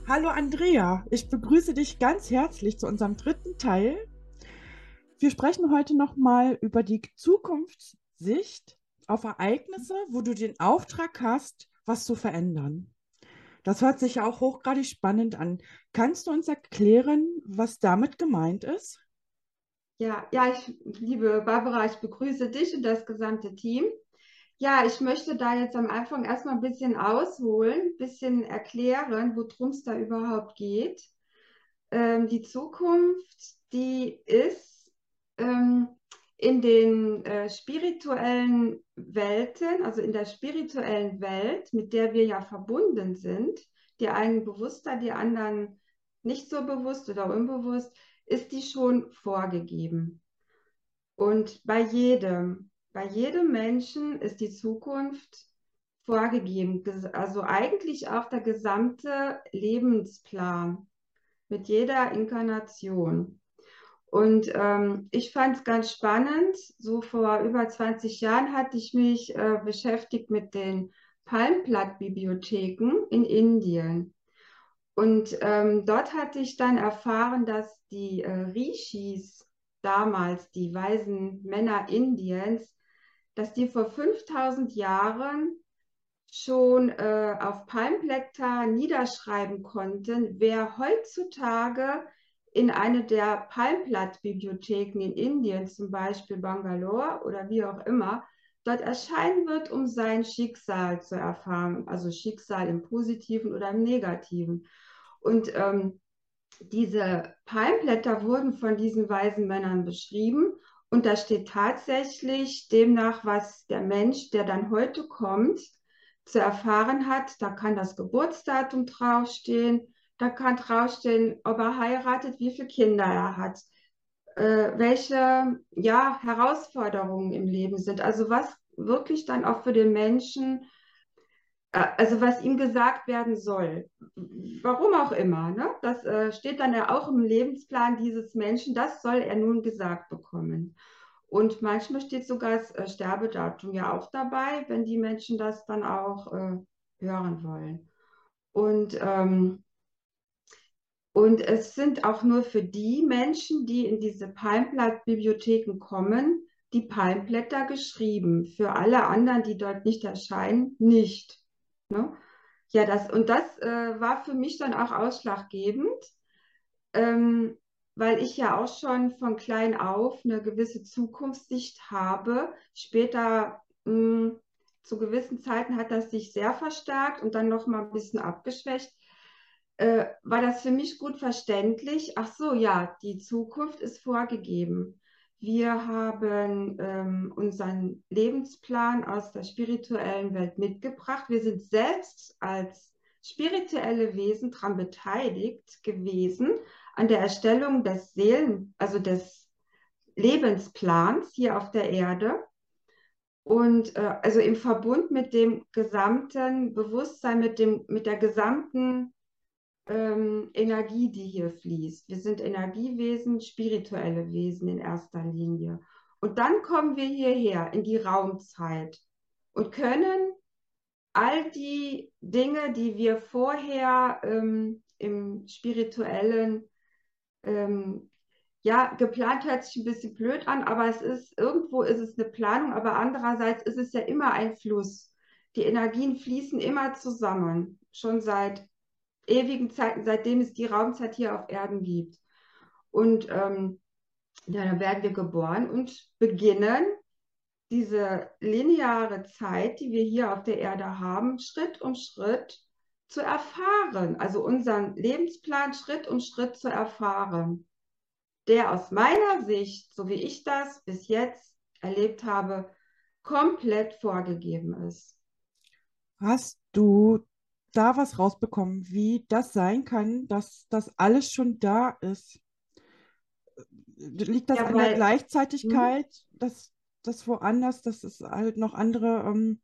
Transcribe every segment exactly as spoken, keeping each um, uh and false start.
Hallo Andrea, ich begrüße dich ganz herzlich zu unserem dritten Teil. Wir sprechen heute nochmal über die Zukunftssicht auf Ereignisse, wo du den Auftrag hast, was zu verändern. Das hört sich ja auch hochgradig spannend an. Kannst du uns erklären, was damit gemeint ist? Ja, ja, ich, liebe Barbara, ich begrüße dich und das gesamte Team. Ja, ich möchte da jetzt am Anfang erstmal ein bisschen ausholen, ein bisschen erklären, worum es da überhaupt geht. Ähm, die Zukunft, die ist ähm, in den äh, spirituellen Welten, also in der spirituellen Welt, mit der wir ja verbunden sind, die einen bewusster, die anderen nicht so bewusst oder unbewusst, ist die schon vorgegeben. Und bei jedem, bei jedem Menschen ist die Zukunft vorgegeben. Also eigentlich auch der gesamte Lebensplan mit jeder Inkarnation. Und ähm, ich fand es ganz spannend. So vor über zwanzig Jahren hatte ich mich äh, beschäftigt mit den Palmblattbibliotheken in Indien. Und ähm, dort hatte ich dann erfahren, dass die äh, Rishis damals, die weisen Männer Indiens, dass die vor fünftausend Jahren schon äh, auf Palmblätter niederschreiben konnten, wer heutzutage in eine der Palmblattbibliotheken in Indien, zum Beispiel Bangalore oder wie auch immer, dort erscheinen wird, um sein Schicksal zu erfahren, also Schicksal im Positiven oder im Negativen. Und ähm, diese Palmblätter wurden von diesen weisen Männern beschrieben und da steht tatsächlich demnach, was der Mensch, der dann heute kommt, zu erfahren hat. Da kann das Geburtsdatum draufstehen, da kann draufstehen, ob er heiratet, wie viele Kinder er hat, äh, welche ja, Herausforderungen im Leben sind. Also was wirklich dann auch für den Menschen äh, also was ihm gesagt werden soll. Warum auch immer, ne? Das äh, steht dann ja auch im Lebensplan dieses Menschen, das soll er nun gesagt bekommen. Und manchmal steht sogar das äh, Sterbedatum ja auch dabei, wenn die Menschen das dann auch äh, hören wollen. Und, ähm, und es sind auch nur für die Menschen, die in diese Palmblattbibliotheken kommen, die Palmblätter geschrieben. Für alle anderen, die dort nicht erscheinen, nicht. Ne? Ja, das, und das äh, war für mich dann auch ausschlaggebend, ähm, weil ich ja auch schon von klein auf eine gewisse Zukunftssicht habe. Später, mh, zu gewissen Zeiten hat das sich sehr verstärkt und dann noch mal ein bisschen abgeschwächt. Äh, war das für mich gut verständlich? Ach so, ja, die Zukunft ist vorgegeben. Wir haben ähm, unseren Lebensplan aus der spirituellen Welt mitgebracht. Wir sind selbst als spirituelle Wesen daran beteiligt gewesen an der Erstellung des Seelen, also des Lebensplans hier auf der Erde. Und äh, also im Verbund mit dem gesamten Bewusstsein, mit dem, mit der gesamten ähm, Energie, die hier fließt. Wir sind Energiewesen, spirituelle Wesen in erster Linie. Und dann kommen wir hierher in die Raumzeit und können all die Dinge, die wir vorher ähm, im spirituellen, ähm, ja, geplant hört sich ein bisschen blöd an, aber es ist, irgendwo ist es eine Planung, aber andererseits ist es ja immer ein Fluss. Die Energien fließen immer zusammen, schon seit ewigen Zeiten, seitdem es die Raumzeit hier auf Erden gibt. Und ähm, ja, dann werden wir geboren und beginnen diese lineare Zeit, die wir hier auf der Erde haben, Schritt um Schritt zu erfahren. Also unseren Lebensplan Schritt um Schritt zu erfahren, der aus meiner Sicht, so wie ich das bis jetzt erlebt habe, komplett vorgegeben ist. Hast du da was rausbekommen, wie das sein kann, dass das alles schon da ist? Liegt das Ja, an der weil, hm, Gleichzeitigkeit, dass das woanders, dass es halt noch andere ähm,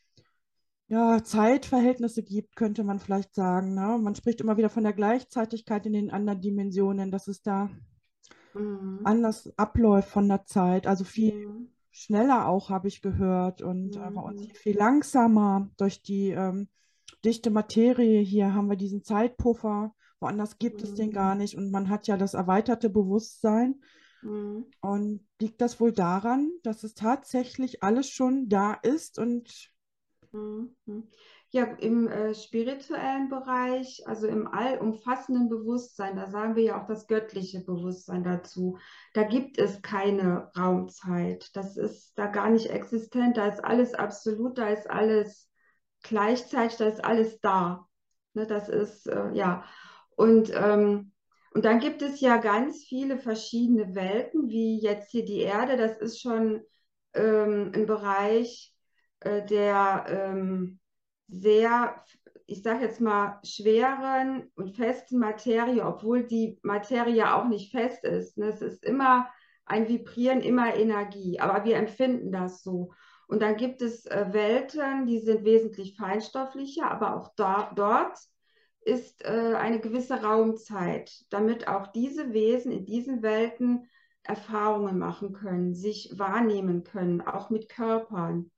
ja, Zeitverhältnisse gibt, könnte man vielleicht sagen. Ne? Man spricht immer wieder von der Gleichzeitigkeit in den anderen Dimensionen, dass es da hm, anders abläuft von der Zeit. Also viel hm, schneller auch, habe ich gehört. Und äh, bei uns hm, hier viel langsamer durch die ähm, dichte Materie. Hier haben wir diesen Zeitpuffer. woanders gibt es den Mhm. gar nicht und man hat ja das erweiterte Bewusstsein. Mhm. Und liegt das wohl daran, dass es tatsächlich alles schon da ist und Mhm. Ja, im äh, spirituellen Bereich, also im allumfassenden Bewusstsein, da sagen wir ja auch das göttliche Bewusstsein dazu. Da gibt es keine Raumzeit. Das ist da gar nicht existent. Da ist alles absolut, da ist alles gleichzeitig, da ist alles da. Ne, das ist, äh, ja. Und, ähm, und dann gibt es ja ganz viele verschiedene Welten, wie jetzt hier die Erde. Das ist schon ähm, ein Bereich, äh, der ähm, sehr, ich sage jetzt mal, schweren und festen Materie, obwohl die Materie ja auch nicht fest ist. Ne? Es ist immer ein Vibrieren, immer Energie, aber wir empfinden das so. Und dann gibt es äh, Welten, die sind wesentlich feinstofflicher, aber auch da, dort ist äh, eine gewisse Raumzeit, damit auch diese Wesen in diesen Welten Erfahrungen machen können, sich wahrnehmen können, auch mit Körpern.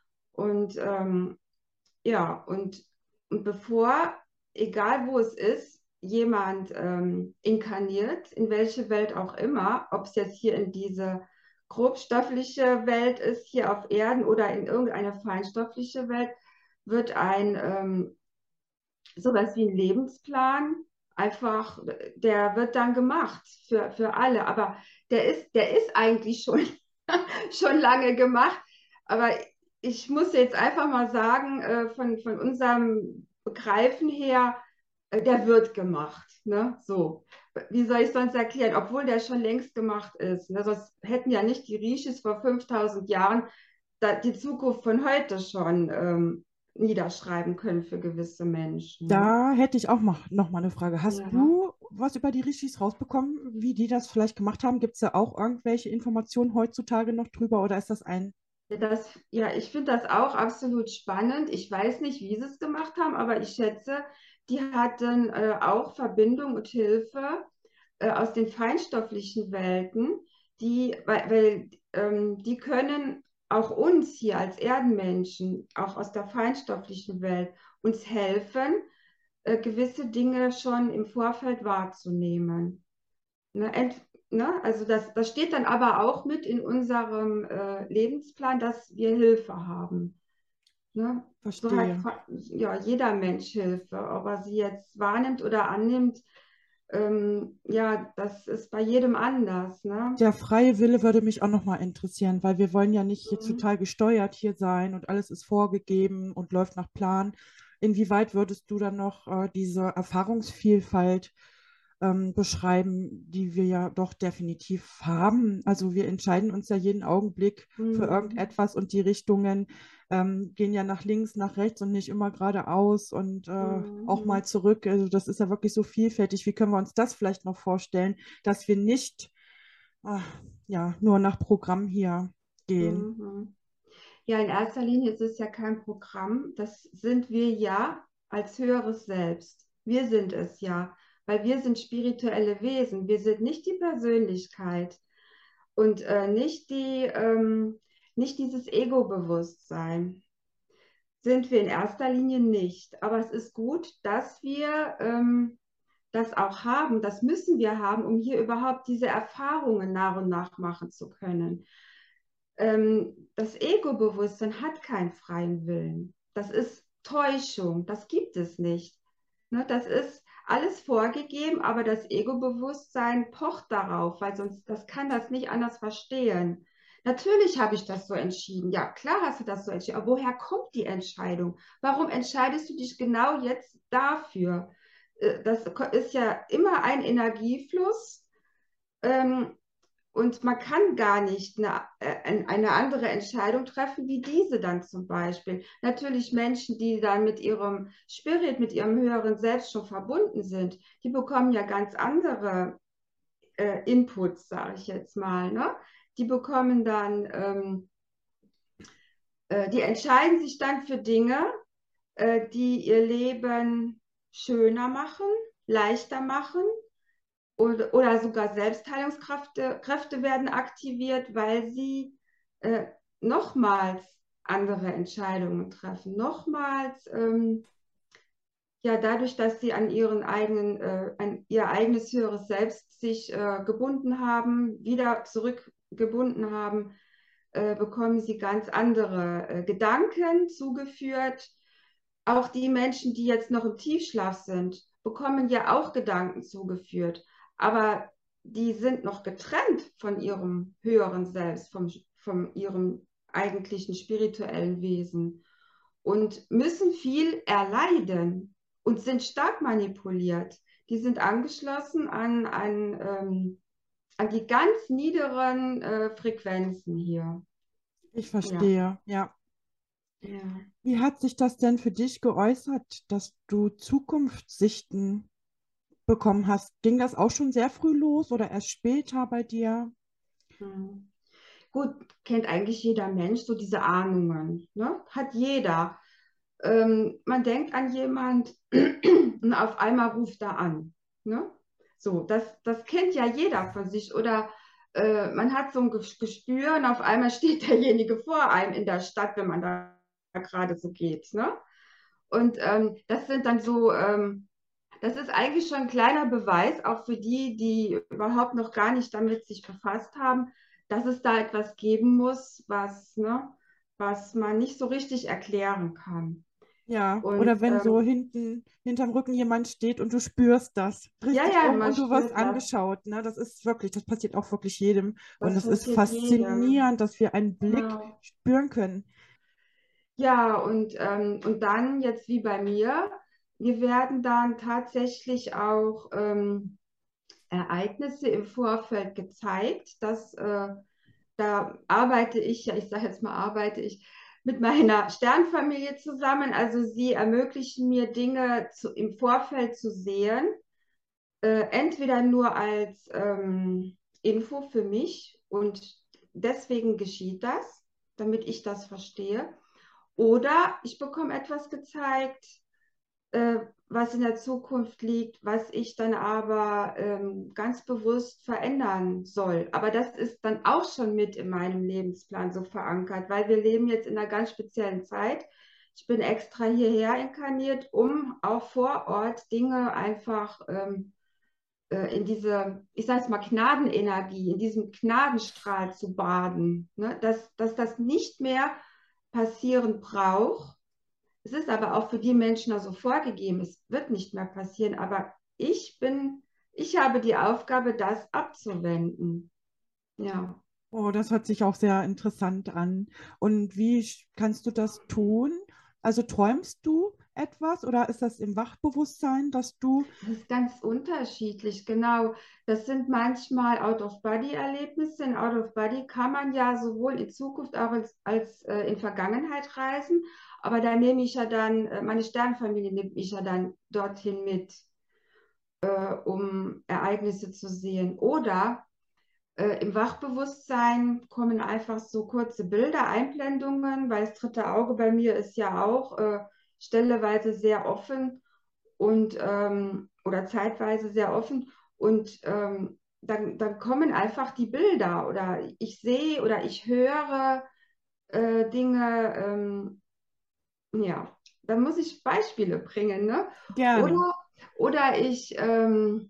Und ähm, ja, und, und bevor, egal wo es ist, jemand ähm, inkarniert, in welche Welt auch immer, ob es jetzt hier in diese grobstoffliche Welt ist, hier auf Erden oder in irgendeine feinstoffliche Welt, wird ein ähm, sowas wie ein Lebensplan einfach, der wird dann gemacht für, für alle. Aber der ist, der ist eigentlich schon, schon lange gemacht. Aber ich muss jetzt einfach mal sagen, äh, von, von unserem Begreifen her, äh, der wird gemacht. Ne? So. Wie soll ich sonst erklären? Obwohl der schon längst gemacht ist. Ne? Sonst hätten ja nicht die Rishis vor fünftausend Jahren da, die Zukunft von heute schon ähm, niederschreiben können für gewisse Menschen. Ne? da hätte ich auch mal, noch mal eine Frage. Hast Ja. du was über die Rishis rausbekommen, wie die das vielleicht gemacht haben? Gibt es da auch irgendwelche Informationen heutzutage noch drüber oder ist das ein... Ja, das, ja, ich finde das auch absolut spannend. Ich weiß nicht, wie sie es gemacht haben, aber ich schätze, die hatten äh, auch Verbindung und Hilfe äh, aus den feinstofflichen Welten, die, weil, weil ähm, die können auch uns hier als Erdenmenschen, auch aus der feinstofflichen Welt, uns helfen, äh, gewisse Dinge schon im Vorfeld wahrzunehmen. Ne, ent, ne, also das, das steht dann aber auch mit in unserem äh, Lebensplan, dass wir Hilfe haben. Ne? So hat Verstehe. ja jeder Mensch Hilfe, ob er sie jetzt wahrnimmt oder annimmt. Ähm, ja, das ist bei jedem anders. Ne? Der freie Wille würde mich auch noch mal interessieren, weil wir wollen ja nicht hier Mhm. total gesteuert hier sein und alles ist vorgegeben und läuft nach Plan. Inwieweit würdest du dann noch äh, diese Erfahrungsvielfalt ähm, beschreiben, die wir ja doch definitiv haben? Also wir entscheiden uns ja jeden Augenblick für Mhm. irgendetwas und die Richtungen ähm, gehen ja nach links, nach rechts und nicht immer geradeaus und äh, auch mal Mhm. zurück. Also das ist ja wirklich so vielfältig. Wie können wir uns das vielleicht noch vorstellen, dass wir nicht ach, ja, nur nach Programm hier gehen. Mhm. Ja, in erster Linie ist es ja kein Programm. Das sind wir ja als höheres Selbst. Wir sind es ja, weil wir sind spirituelle Wesen. Wir sind nicht die Persönlichkeit und äh, nicht die, ähm, nicht dieses Ego-Bewusstsein. Sind wir in erster Linie nicht. Aber es ist gut, dass wir ähm, das auch haben. Das müssen wir haben, um hier überhaupt diese Erfahrungen nach und nach machen zu können. Ähm, das Ego-Bewusstsein hat keinen freien Willen. Das ist Täuschung, das gibt es nicht. Ne, das ist alles vorgegeben, aber das Ego-Bewusstsein pocht darauf, weil sonst das kann das nicht anders verstehen. Natürlich habe ich das so entschieden. Ja, klar hast du das so entschieden. Aber woher kommt die Entscheidung? Warum entscheidest du dich genau jetzt dafür? Äh, Das ist ja immer ein Energiefluss. Ähm, und man kann gar nicht eine, äh, eine andere Entscheidung treffen, wie diese dann zum Beispiel. Natürlich Menschen, die dann mit ihrem Spirit, mit ihrem höheren Selbst schon verbunden sind, die bekommen ja ganz andere äh, Inputs, sage ich jetzt mal. Ne? Die bekommen dann, ähm, äh, die entscheiden sich dann für Dinge, äh, die ihr Leben schöner machen, leichter machen oder, oder sogar Selbstheilungskräfte Kräfte werden aktiviert, weil sie äh, nochmals andere Entscheidungen treffen, nochmals ähm, ja, dadurch, dass sie an ihren eigenen, äh, an ihr eigenes höheres Selbst sich äh, gebunden haben, wieder zurückgebunden haben, äh, bekommen sie ganz andere äh, Gedanken zugeführt. Auch die Menschen, die jetzt noch im Tiefschlaf sind, bekommen ja auch Gedanken zugeführt. Aber die sind noch getrennt von ihrem höheren Selbst, vom, von ihrem eigentlichen spirituellen Wesen und müssen viel erleiden und sind stark manipuliert. Die sind angeschlossen an, an, ähm, an die ganz niederen äh, Frequenzen hier. Ich Ja, verstehe, ja. ja. Wie hat sich das denn für dich geäußert, dass du Zukunftssichten bekommen hast? Ging das auch schon sehr früh los oder erst später bei dir? Hm. Gut, kennt eigentlich jeder Mensch so diese Ahnungen, ne? Hat jeder. Ähm, man denkt an jemand und auf einmal ruft er an, ne? So, das, das kennt ja jeder von sich. Oder äh, man hat so ein Ges- Gespür und auf einmal steht derjenige vor einem in der Stadt, wenn man da gerade so geht, ne? Und ähm, das sind dann so, ähm, das ist eigentlich schon ein kleiner Beweis, auch für die, die überhaupt noch gar nicht damit sich befasst haben, dass es da etwas geben muss, was, ne, was man nicht so richtig erklären kann. Ja, Und oder wenn so ähm, hinten, hinterm Rücken jemand steht und du spürst das, drehst ja, dich ja, um man und du wirst spürt das. angeschaut, ne? Das ist wirklich, das passiert auch wirklich jedem. Und Das es ist passiert jedem. faszinierend, dass wir einen Blick Genau. spüren können. Ja, und, ähm, und dann jetzt wie bei mir, wir werden dann tatsächlich auch ähm, Ereignisse im Vorfeld gezeigt, dass äh, da arbeite ich, ja, ich sage jetzt mal, arbeite ich mit meiner Sternfamilie zusammen. Also sie ermöglichen mir Dinge zu, im Vorfeld zu sehen, äh, entweder nur als ähm, Info für mich und deswegen geschieht das, damit ich das verstehe. Oder ich bekomme etwas gezeigt, äh, was in der Zukunft liegt, was ich dann aber ähm, ganz bewusst verändern soll. Aber das ist dann auch schon mit in meinem Lebensplan so verankert, weil wir leben jetzt in einer ganz speziellen Zeit. Ich bin extra hierher inkarniert, um auch vor Ort Dinge einfach ähm, äh, in diese, ich sage es mal, Gnadenenergie, in diesem Gnadenstrahl zu baden, ne? Dass, dass das nicht mehr passieren braucht. Es ist aber auch für die Menschen also vorgegeben, es wird nicht mehr passieren, aber ich bin, ich habe die Aufgabe, das abzuwenden. Ja. Oh, das hört sich auch sehr interessant an. Und wie sch- kannst du das tun? Also träumst du etwas oder ist das im Wachbewusstsein, dass du, Das ist ganz unterschiedlich, genau. Das sind manchmal Out-of-Body-Erlebnisse. In Out-of-Body kann man ja sowohl in Zukunft auch als, als äh, in Vergangenheit reisen, aber da nehme ich ja dann, äh, meine Sternfamilie nimmt mich ja dann dorthin mit, äh, um Ereignisse zu sehen. Oder äh, im Wachbewusstsein kommen einfach so kurze Bilder, Einblendungen, weil das dritte Auge bei mir ist ja auch äh, stelleweise sehr offen und ähm, oder zeitweise sehr offen und ähm, dann, dann kommen einfach die Bilder oder ich sehe oder ich höre äh, Dinge, ähm, ja, da muss ich Beispiele bringen, ne? gerne? Oder, oder ich, ähm,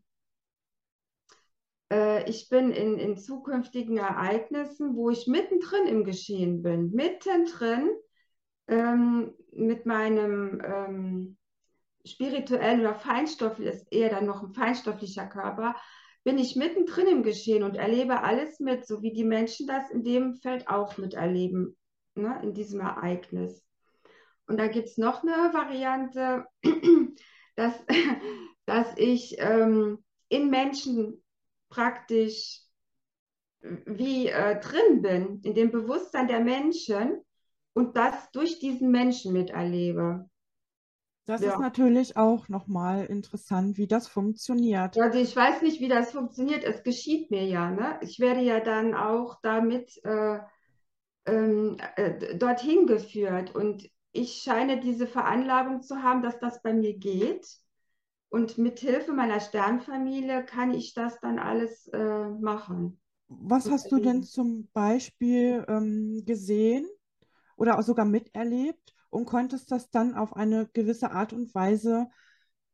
äh, ich bin in, in zukünftigen Ereignissen, wo ich mittendrin im Geschehen bin, mittendrin ähm, mit meinem ähm, spirituellen oder feinstofflich, ist eher dann noch ein feinstofflicher Körper, bin ich mittendrin im Geschehen und erlebe alles mit, so wie die Menschen das in dem Feld auch miterleben, ne, in diesem Ereignis. Und da gibt es noch eine Variante, dass, dass ich ähm, in Menschen praktisch wie äh, drin bin, in dem Bewusstsein der Menschen und das durch diesen Menschen miterlebe. Das ist Ja. natürlich auch nochmal interessant, wie das funktioniert. Also ich weiß nicht, wie das funktioniert. Es geschieht mir ja, ne? Ich werde ja dann auch damit äh, ähm, äh, dorthin geführt und ich scheine diese Veranlagung zu haben, dass das bei mir geht. Und mit Hilfe meiner Sternfamilie kann ich das dann alles äh, machen Was und hast du denn erleben. zum Beispiel ähm, gesehen oder auch sogar miterlebt und konntest das dann auf eine gewisse Art und Weise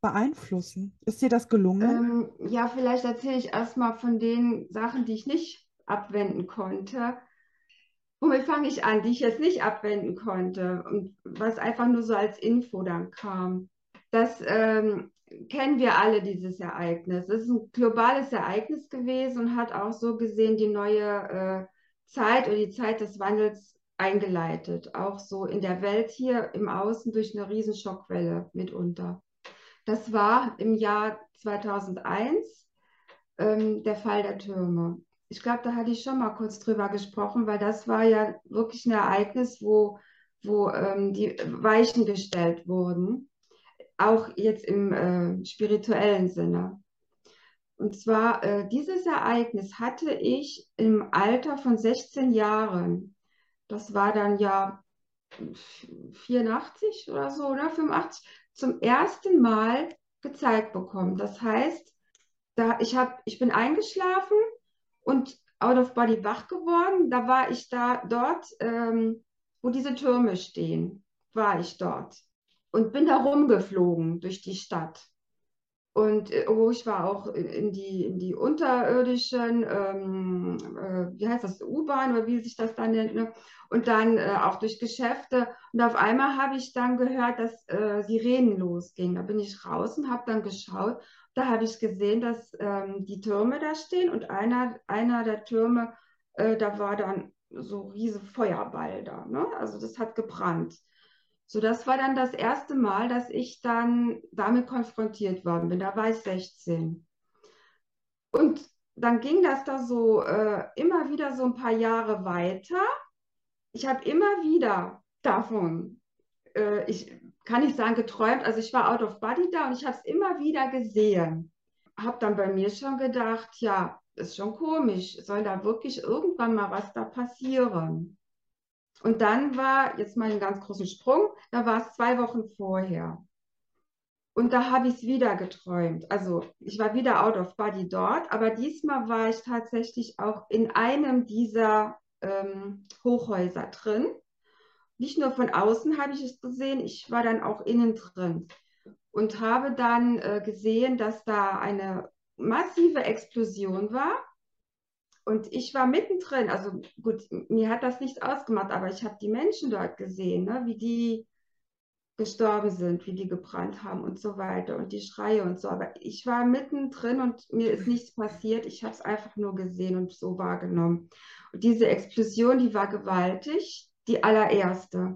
beeinflussen? Ist dir das gelungen? Ähm, ja, vielleicht erzähle ich erstmal von den Sachen, die ich nicht abwenden konnte. Womit fange ich an, die ich jetzt nicht abwenden konnte und was einfach nur so als Info dann kam. Das ähm, kennen wir alle, dieses Ereignis. Es ist ein globales Ereignis gewesen und hat auch so gesehen die neue äh, Zeit oder die Zeit des Wandels eingeleitet. Auch so in der Welt hier im Außen durch eine riesen Schockwelle mitunter. Das war im Jahr zweitausendeins ähm, der Fall der Türme. Ich glaube, da hatte ich schon mal kurz drüber gesprochen, weil das war ja wirklich ein Ereignis, wo, wo ähm, die Weichen gestellt wurden, auch jetzt im äh, spirituellen Sinne. Und zwar, äh, dieses Ereignis hatte ich im Alter von sechzehn Jahren. Das war dann ja vierundachtzig oder so, oder fünfundachtzig, zum ersten Mal gezeigt bekommen. Das heißt, da, ich, hab, ich bin eingeschlafen und out of body wach geworden. Da war ich da dort, ähm, wo diese Türme stehen, war ich dort und bin da rumgeflogen durch die Stadt. Und äh, oh, ich war auch in, in die, in die unterirdischen, ähm, äh, wie heißt das, U-Bahn oder wie sich das dann nennt, ne? Und dann äh, auch durch Geschäfte. Und auf einmal habe ich dann gehört, dass äh, Sirenen losgingen. Da bin ich raus und habe dann geschaut. Da habe ich gesehen, dass ähm, die Türme da stehen und einer, einer der Türme, äh, da war dann so riese Feuerball da, ne? Also das hat gebrannt. So, das war dann das erste Mal, dass ich dann damit konfrontiert worden bin. Da war ich sechzehn. Und dann ging das da so äh, immer wieder so ein paar Jahre weiter. Ich habe immer wieder davon, äh, ich kann nicht sagen geträumt, also ich war out of body da und ich habe es immer wieder gesehen. Habe dann bei mir schon gedacht, ja, ist schon komisch, soll da wirklich irgendwann mal was da passieren? Und dann war, jetzt mal einen ganz großen Sprung, da war es zwei Wochen vorher. Und da habe ich es wieder geträumt. Also ich war wieder out of body dort, aber diesmal war ich tatsächlich auch in einem dieser ähm, Hochhäuser drin. Nicht nur von außen habe ich es gesehen, ich war dann auch innen drin und habe dann äh, gesehen, dass da eine massive Explosion war. Und ich war mittendrin, also gut, mir hat das nichts ausgemacht, aber ich habe die Menschen dort gesehen, ne, wie die gestorben sind, wie die gebrannt haben und so weiter und die Schreie und so. Aber ich war mittendrin und mir ist nichts passiert. Ich habe es einfach nur gesehen und so wahrgenommen. Und diese Explosion, die war gewaltig, die allererste.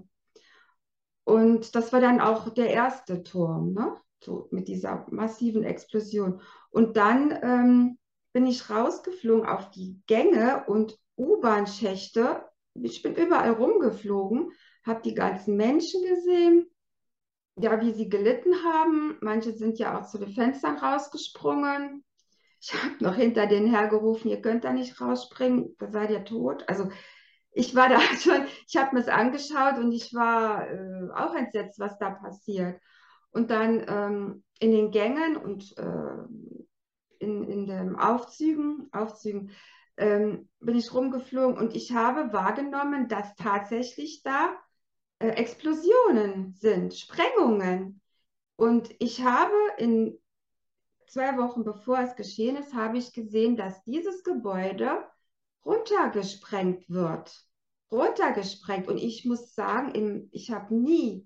Und das war dann auch der erste Turm, ne? So mit dieser massiven Explosion. Und dann ähm, bin ich rausgeflogen auf die Gänge und U-Bahn-Schächte. Ich bin überall rumgeflogen, habe die ganzen Menschen gesehen, ja, wie sie gelitten haben. Manche sind ja auch zu den Fenstern rausgesprungen. Ich habe noch hinter denen hergerufen, ihr könnt da nicht rausspringen, da seid ihr tot. Also ich war da schon, ich habe mir es angeschaut und ich war äh, auch entsetzt, was da passiert. Und dann ähm, in den Gängen und äh, in, in den Aufzügen, Aufzügen ähm, bin ich rumgeflogen und ich habe wahrgenommen, dass tatsächlich da äh, Explosionen sind, Sprengungen. Und ich habe in zwei Wochen bevor es geschehen ist, habe ich gesehen, dass dieses Gebäude runtergesprengt wird. Runtergesprengt. Und ich muss sagen, im, ich habe nie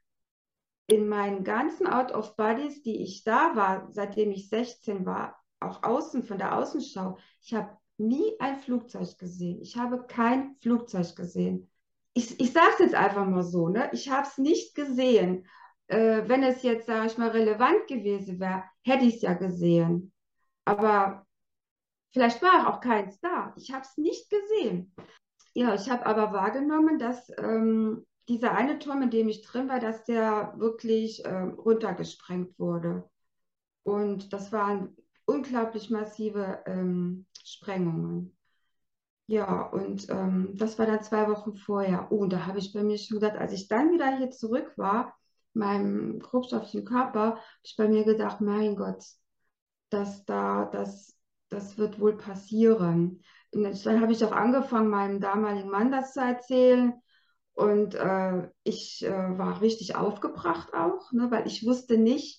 in meinen ganzen Out-of-Bodies, die ich da war, seitdem ich sechzehn war, auch außen von der Außenschau, ich habe nie ein Flugzeug gesehen. Ich habe kein Flugzeug gesehen. Ich, ich sage es jetzt einfach mal so, ne? Ich habe es nicht gesehen. Äh, wenn es jetzt, sage ich mal, relevant gewesen wäre, hätte ich es ja gesehen. Aber vielleicht war auch keins da. Ich habe es nicht gesehen. Ja, ich habe aber wahrgenommen, dass ähm, dieser eine Turm, in dem ich drin war, dass der wirklich ähm, runtergesprengt wurde. Und das waren unglaublich massive ähm, Sprengungen. Ja, und ähm, das war dann zwei Wochen vorher. Oh, und da habe ich bei mir schon gedacht, als ich dann wieder hier zurück war, meinem grobstofflichen Körper, habe ich bei mir gedacht, mein Gott, dass da, das, das wird wohl passieren. Und dann habe ich auch angefangen, meinem damaligen Mann das zu erzählen. Und äh, ich äh, war richtig aufgebracht auch, ne, weil ich wusste nicht,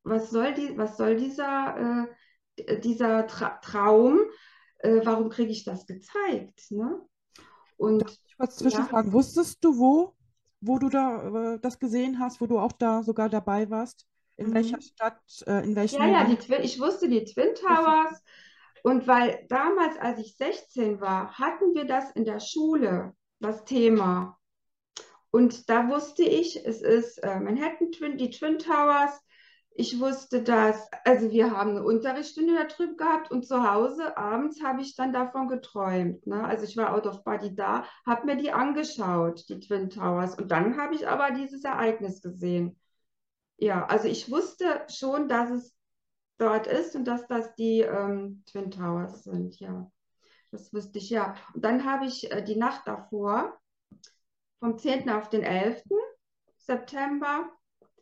was soll die, was soll dieser, äh, dieser Tra Traum? Äh, warum kriege ich das gezeigt? Ne? Darf Und ich kurz ja, zwischenfragen? Wusstest du, wo, wo du da äh, das gesehen hast, wo du auch da sogar dabei warst? In welcher mhm. Stadt, äh, in Ja, welchem ja, die Land? Twin, ich wusste die Twin Wusstest du? Towers. Und weil damals, als ich sechzehn war, hatten wir das in der Schule, das Thema. Und da wusste ich, es ist äh, Manhattan Twin, die Twin Towers. Ich wusste das, also wir haben eine Unterrichtsstunde darüber gehabt und zu Hause abends habe ich dann davon geträumt. Ne? Also ich war out of body da, habe mir die angeschaut, die Twin Towers. Und dann habe ich aber dieses Ereignis gesehen. Ja, also ich wusste schon, dass es dort ist und dass das die ähm, Twin Towers sind. Ja, das wusste ich ja. Und dann habe ich äh, die Nacht davor, vom zehnten auf den elften September,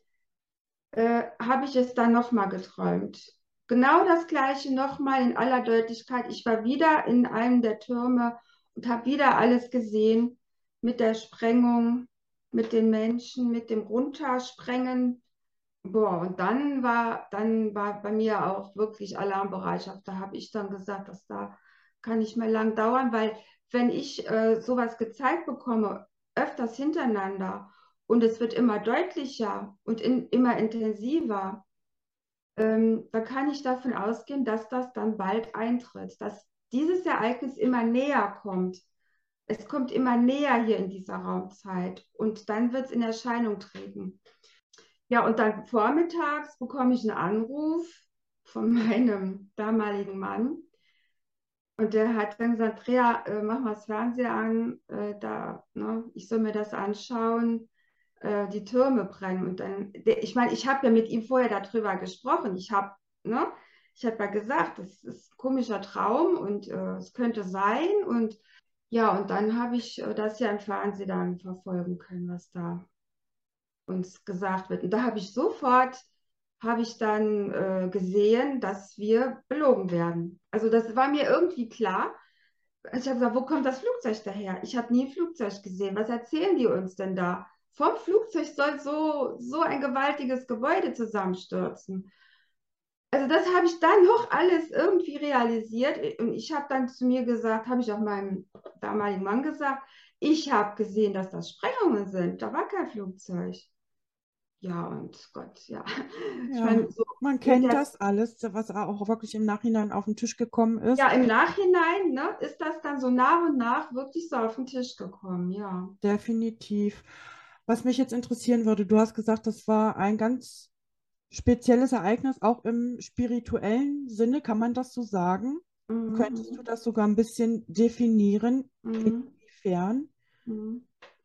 äh, habe ich es dann nochmal geträumt. Genau das gleiche nochmal in aller Deutlichkeit. Ich war wieder in einem der Türme und habe wieder alles gesehen mit der Sprengung, mit den Menschen, mit dem Runtersprengen. Boah, und dann war, dann war bei mir auch wirklich Alarmbereitschaft. Da habe ich dann gesagt, dass da kann nicht mehr lang dauern, weil wenn ich äh, sowas gezeigt bekomme, öfters hintereinander und es wird immer deutlicher und in, immer intensiver, ähm, dann kann ich davon ausgehen, dass das dann bald eintritt, dass dieses Ereignis immer näher kommt. Es kommt immer näher hier in dieser Raumzeit und dann wird es in Erscheinung treten. Ja, und dann vormittags bekomme ich einen Anruf von meinem damaligen Mann. Und der hat dann gesagt, Andrea, äh, mach mal das Fernseher an, äh, da, ne, ich soll mir das anschauen, äh, die Türme brennen. Und dann, der, ich meine, ich habe ja mit ihm vorher darüber gesprochen. Ich habe, ne, ich habe ja gesagt, das ist ein komischer Traum und äh, es könnte sein. Und ja, und dann habe ich äh, das ja im Fernsehen dann verfolgen können, was da uns gesagt wird. Und da habe ich sofort, habe ich dann äh, gesehen, dass wir belogen werden. Also das war mir irgendwie klar. Ich habe gesagt, wo kommt das Flugzeug daher? Ich habe nie ein Flugzeug gesehen. Was erzählen die uns denn da? Vom Flugzeug soll so, so ein gewaltiges Gebäude zusammenstürzen. Also das habe ich dann noch alles irgendwie realisiert. Und ich habe dann zu mir gesagt, habe ich auch meinem damaligen Mann gesagt, ich habe gesehen, dass das Sprengungen sind. Da war kein Flugzeug. Ja, und Gott, ja. Ich Ja, meine, so man mit kennt der, das alles, was auch wirklich im Nachhinein auf den Tisch gekommen ist. ja, im Nachhinein, ne, ist das dann so nach und nach wirklich so auf den Tisch gekommen, ja. Definitiv. Was mich jetzt interessieren würde, du hast gesagt, das war ein ganz spezielles Ereignis, auch im spirituellen Sinne, kann man das so sagen? Könntest du Mhm, das sogar ein bisschen definieren? mhm, Inwiefern? mhm, mhm.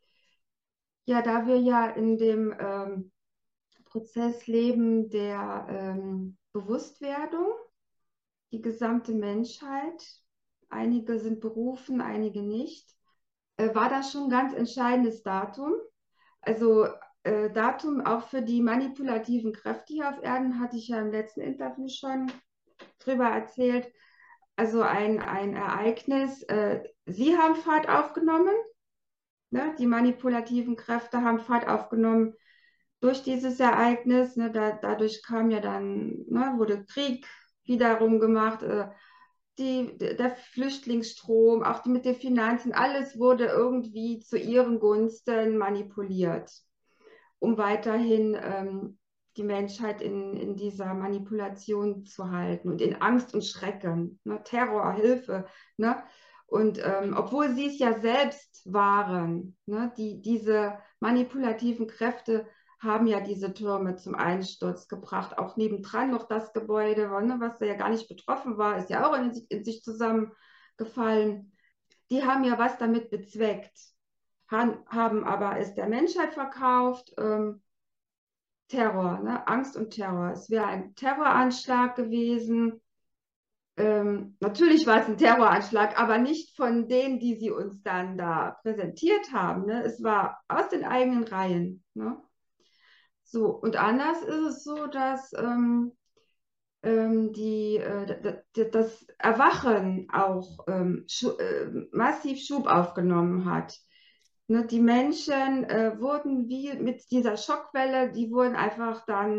Ja, da wir ja in dem ähm, Prozess leben der ähm, Bewusstwerdung, die gesamte Menschheit, einige sind berufen, einige nicht, äh, war das schon ein ganz entscheidendes Datum. Also äh, Datum auch für die manipulativen Kräfte hier auf Erden hatte ich ja im letzten Interview schon drüber erzählt. Also ein, ein Ereignis. Äh, Sie haben Fahrt aufgenommen, ne? Die manipulativen Kräfte haben Fahrt aufgenommen durch dieses Ereignis. Ne? Da, dadurch kam ja dann, ne, wurde Krieg wiederum gemacht. Äh, die, der Flüchtlingsstrom, auch die mit den Finanzen, alles wurde irgendwie zu ihren Gunsten manipuliert, um weiterhin ähm, die Menschheit in, in dieser Manipulation zu halten und in Angst und Schrecken, ne? Terror, Hilfe. Ne? Und ähm, obwohl sie es ja selbst waren, ne? Die, diese manipulativen Kräfte haben ja diese Türme zum Einsturz gebracht. Auch nebendran noch das Gebäude, ne? Was ja gar nicht betroffen war, ist ja auch in, in sich zusammengefallen. Die haben ja was damit bezweckt, haben aber es der Menschheit verkauft. Ähm, Terror, ne? Angst und Terror. Es wäre ein Terroranschlag gewesen. Ähm, natürlich war es ein Terroranschlag, aber nicht von denen, die sie uns dann da präsentiert haben. Ne? Es war aus den eigenen Reihen. Ne? So, und anders ist es so, dass ähm, ähm, die, äh, das Erwachen auch ähm, schu äh, massiv Schub aufgenommen hat. Ne, die Menschen äh, wurden wie mit dieser Schockwelle, die wurden einfach dann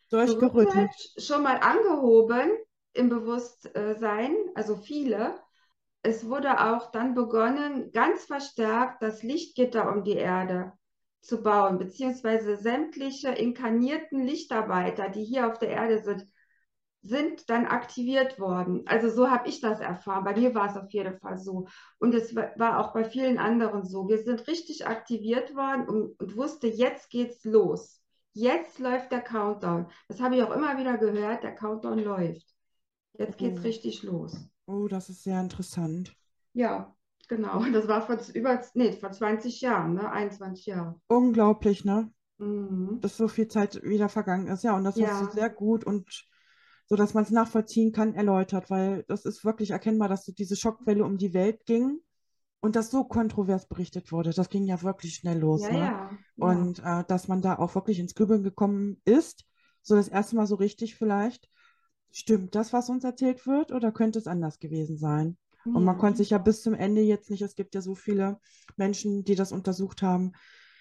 durchgerüttelt. gerüttelt, schon mal angehoben im Bewusstsein, also viele. Es wurde auch dann begonnen, ganz verstärkt das Lichtgitter um die Erde zu bauen, beziehungsweise sämtliche inkarnierten Lichtarbeiter, die hier auf der Erde sind, sind dann aktiviert worden. Also so habe ich das erfahren. Bei mir war es auf jeden Fall so. Und es war auch bei vielen anderen so. Wir sind richtig aktiviert worden und, und wusste, jetzt geht's los. Jetzt läuft der Countdown. Das habe ich auch immer wieder gehört, der Countdown läuft. Jetzt geht's Oh, richtig los. oh, das ist sehr interessant. Ja, genau. Das war vor über, nee, vor zwanzig Jahren, ne? einundzwanzig Jahre. Unglaublich, ne? Mhm. Dass so viel Zeit wieder vergangen ist. Ja, und das hast du Ja, sehr gut und so, dass man es nachvollziehen kann, erläutert, weil das ist wirklich erkennbar, dass so diese Schockwelle um die Welt ging und das so kontrovers berichtet wurde. Das ging ja wirklich schnell los, ja, ne? ja, ja. Und äh, dass man da auch wirklich ins Grübeln gekommen ist, so das erste Mal so richtig vielleicht. Stimmt das, was uns erzählt wird, oder könnte es anders gewesen sein? Und man Ja, konnte sich ja bis zum Ende jetzt nicht, es gibt ja so viele Menschen, die das untersucht haben,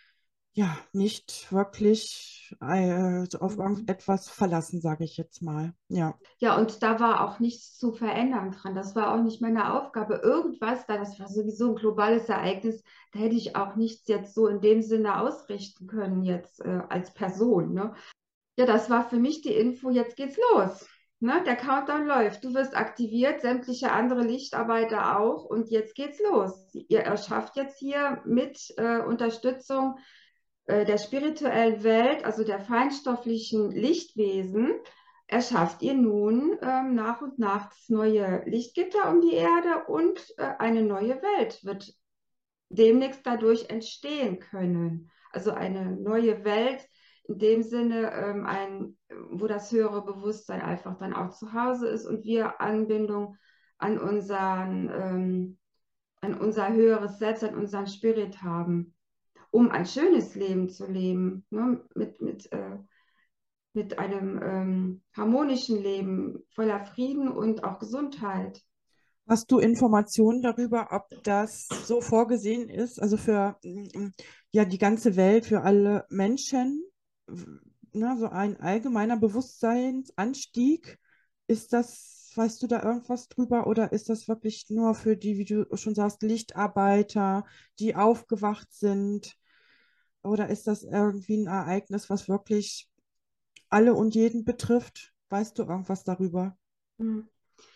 ja, nicht wirklich äh, so auf mhm. irgendetwas verlassen, sage ich jetzt mal. Ja. Ja, und da war auch nichts zu verändern dran. Das war auch nicht meine Aufgabe. Irgendwas da, das war sowieso ein globales Ereignis, da hätte ich auch nichts jetzt so in dem Sinne ausrichten können, jetzt äh, als Person. Ne? Ja, das war für mich die Info, jetzt geht's los. Ne? Der Countdown läuft. Du wirst aktiviert, sämtliche andere Lichtarbeiter auch. Und jetzt geht's los. Ihr erschafft jetzt hier mit äh, Unterstützung äh, der spirituellen Welt, also der feinstofflichen Lichtwesen, erschafft ihr nun ähm, nach und nach das neue Lichtgitter um die Erde und äh, eine neue Welt wird demnächst dadurch entstehen können. Also eine neue Welt in dem Sinne, ähm, ein, wo das höhere Bewusstsein einfach dann auch zu Hause ist und wir Anbindung an unseren, ähm, an unser höheres Selbst, an unseren Spirit haben, um ein schönes Leben zu leben, ne? mit, mit, äh, mit einem ähm, harmonischen Leben voller Frieden und auch Gesundheit. Hast du Informationen darüber, ob das so vorgesehen ist, also für mm, ja die ganze Welt, für alle Menschen, w- ne, so ein allgemeiner Bewusstseinsanstieg? Ist das, weißt du da irgendwas drüber, oder ist das wirklich nur für die, wie du schon sagst, Lichtarbeiter, die aufgewacht sind? Oder ist das irgendwie ein Ereignis, was wirklich alle und jeden betrifft? Weißt du irgendwas darüber? Mhm.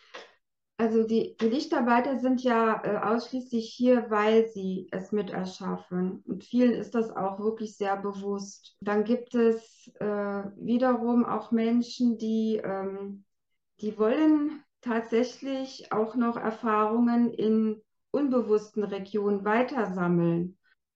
Also die, die Lichtarbeiter sind ja äh, ausschließlich hier, weil sie es mit erschaffen. Und vielen ist das auch wirklich sehr bewusst. Dann gibt es äh, wiederum auch Menschen, die, ähm, die wollen tatsächlich auch noch Erfahrungen in unbewussten Regionen weitersammeln.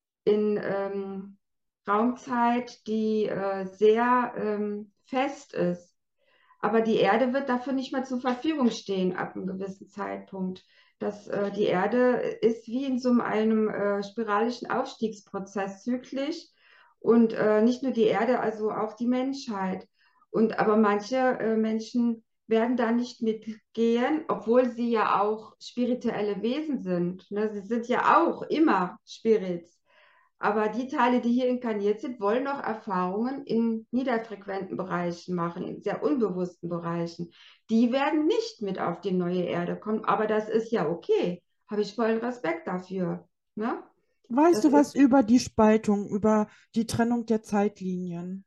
In ähm, Raumzeit, die äh, sehr ähm, fest ist. Aber die Erde wird dafür nicht mehr zur Verfügung stehen ab einem gewissen Zeitpunkt. Das, äh, die Erde ist wie in so einem äh, spiralischen Aufstiegsprozess zyklisch und äh, nicht nur die Erde, also auch die Menschheit. Und aber manche äh, Menschen werden da nicht mitgehen, obwohl sie ja auch spirituelle Wesen sind. Ne? Sie sind ja auch immer Spirits. Aber die Teile, die hier inkarniert sind, wollen noch Erfahrungen in niederfrequenten Bereichen machen, in sehr unbewussten Bereichen. Die werden nicht mit auf die neue Erde kommen, aber das ist ja okay. Habe ich vollen Respekt dafür. Ne? Weißt Das du was ist, über die Spaltung, über die Trennung der Zeitlinien?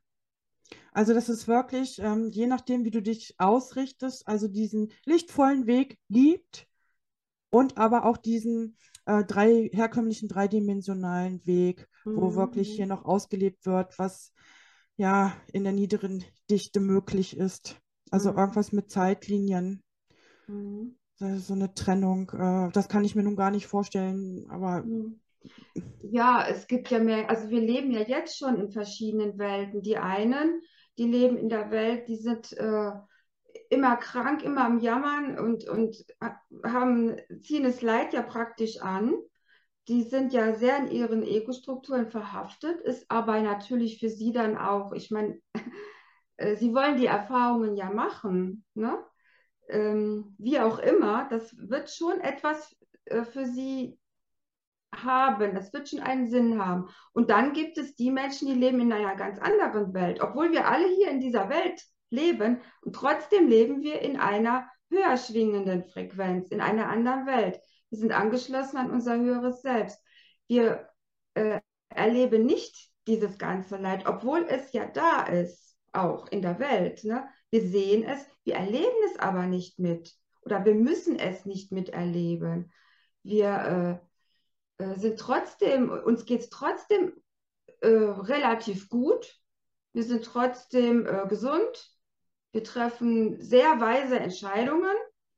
Also das ist wirklich, ähm, je nachdem, wie du dich ausrichtest, also diesen lichtvollen Weg gibt und aber auch diesen äh, drei, herkömmlichen dreidimensionalen Weg, wo wirklich hier mhm, noch ausgelebt wird, was ja in der niederen Dichte möglich ist. Also mhm, irgendwas mit Zeitlinien, mhm, äh, so eine Trennung, äh, das kann ich mir nun gar nicht vorstellen, aber mhm. Ja, es gibt ja mehr, also wir leben ja jetzt schon in verschiedenen Welten. Die einen, die leben in der Welt, die sind äh, immer krank, immer am Jammern und, und haben, ziehen das Leid ja praktisch an. Die sind ja sehr in ihren Ego-Strukturen verhaftet, ist aber natürlich für sie dann auch, ich meine, äh, sie wollen die Erfahrungen ja machen, ne? Ähm, wie auch immer, das wird schon etwas äh, für sie haben, das wird schon einen Sinn haben. Und dann gibt es die Menschen, die leben in einer ganz anderen Welt, obwohl wir alle hier in dieser Welt leben und trotzdem leben wir in einer höher schwingenden Frequenz, in einer anderen Welt. Wir sind angeschlossen an unser höheres Selbst. Wir äh, erleben nicht dieses ganze Leid, obwohl es ja da ist, auch in der Welt. Ne? Wir sehen es, wir erleben es aber nicht mit oder wir müssen es nicht miterleben. Wir äh, äh, sind trotzdem, uns geht es trotzdem äh, relativ gut. Wir sind trotzdem äh, gesund. Wir treffen sehr weise Entscheidungen.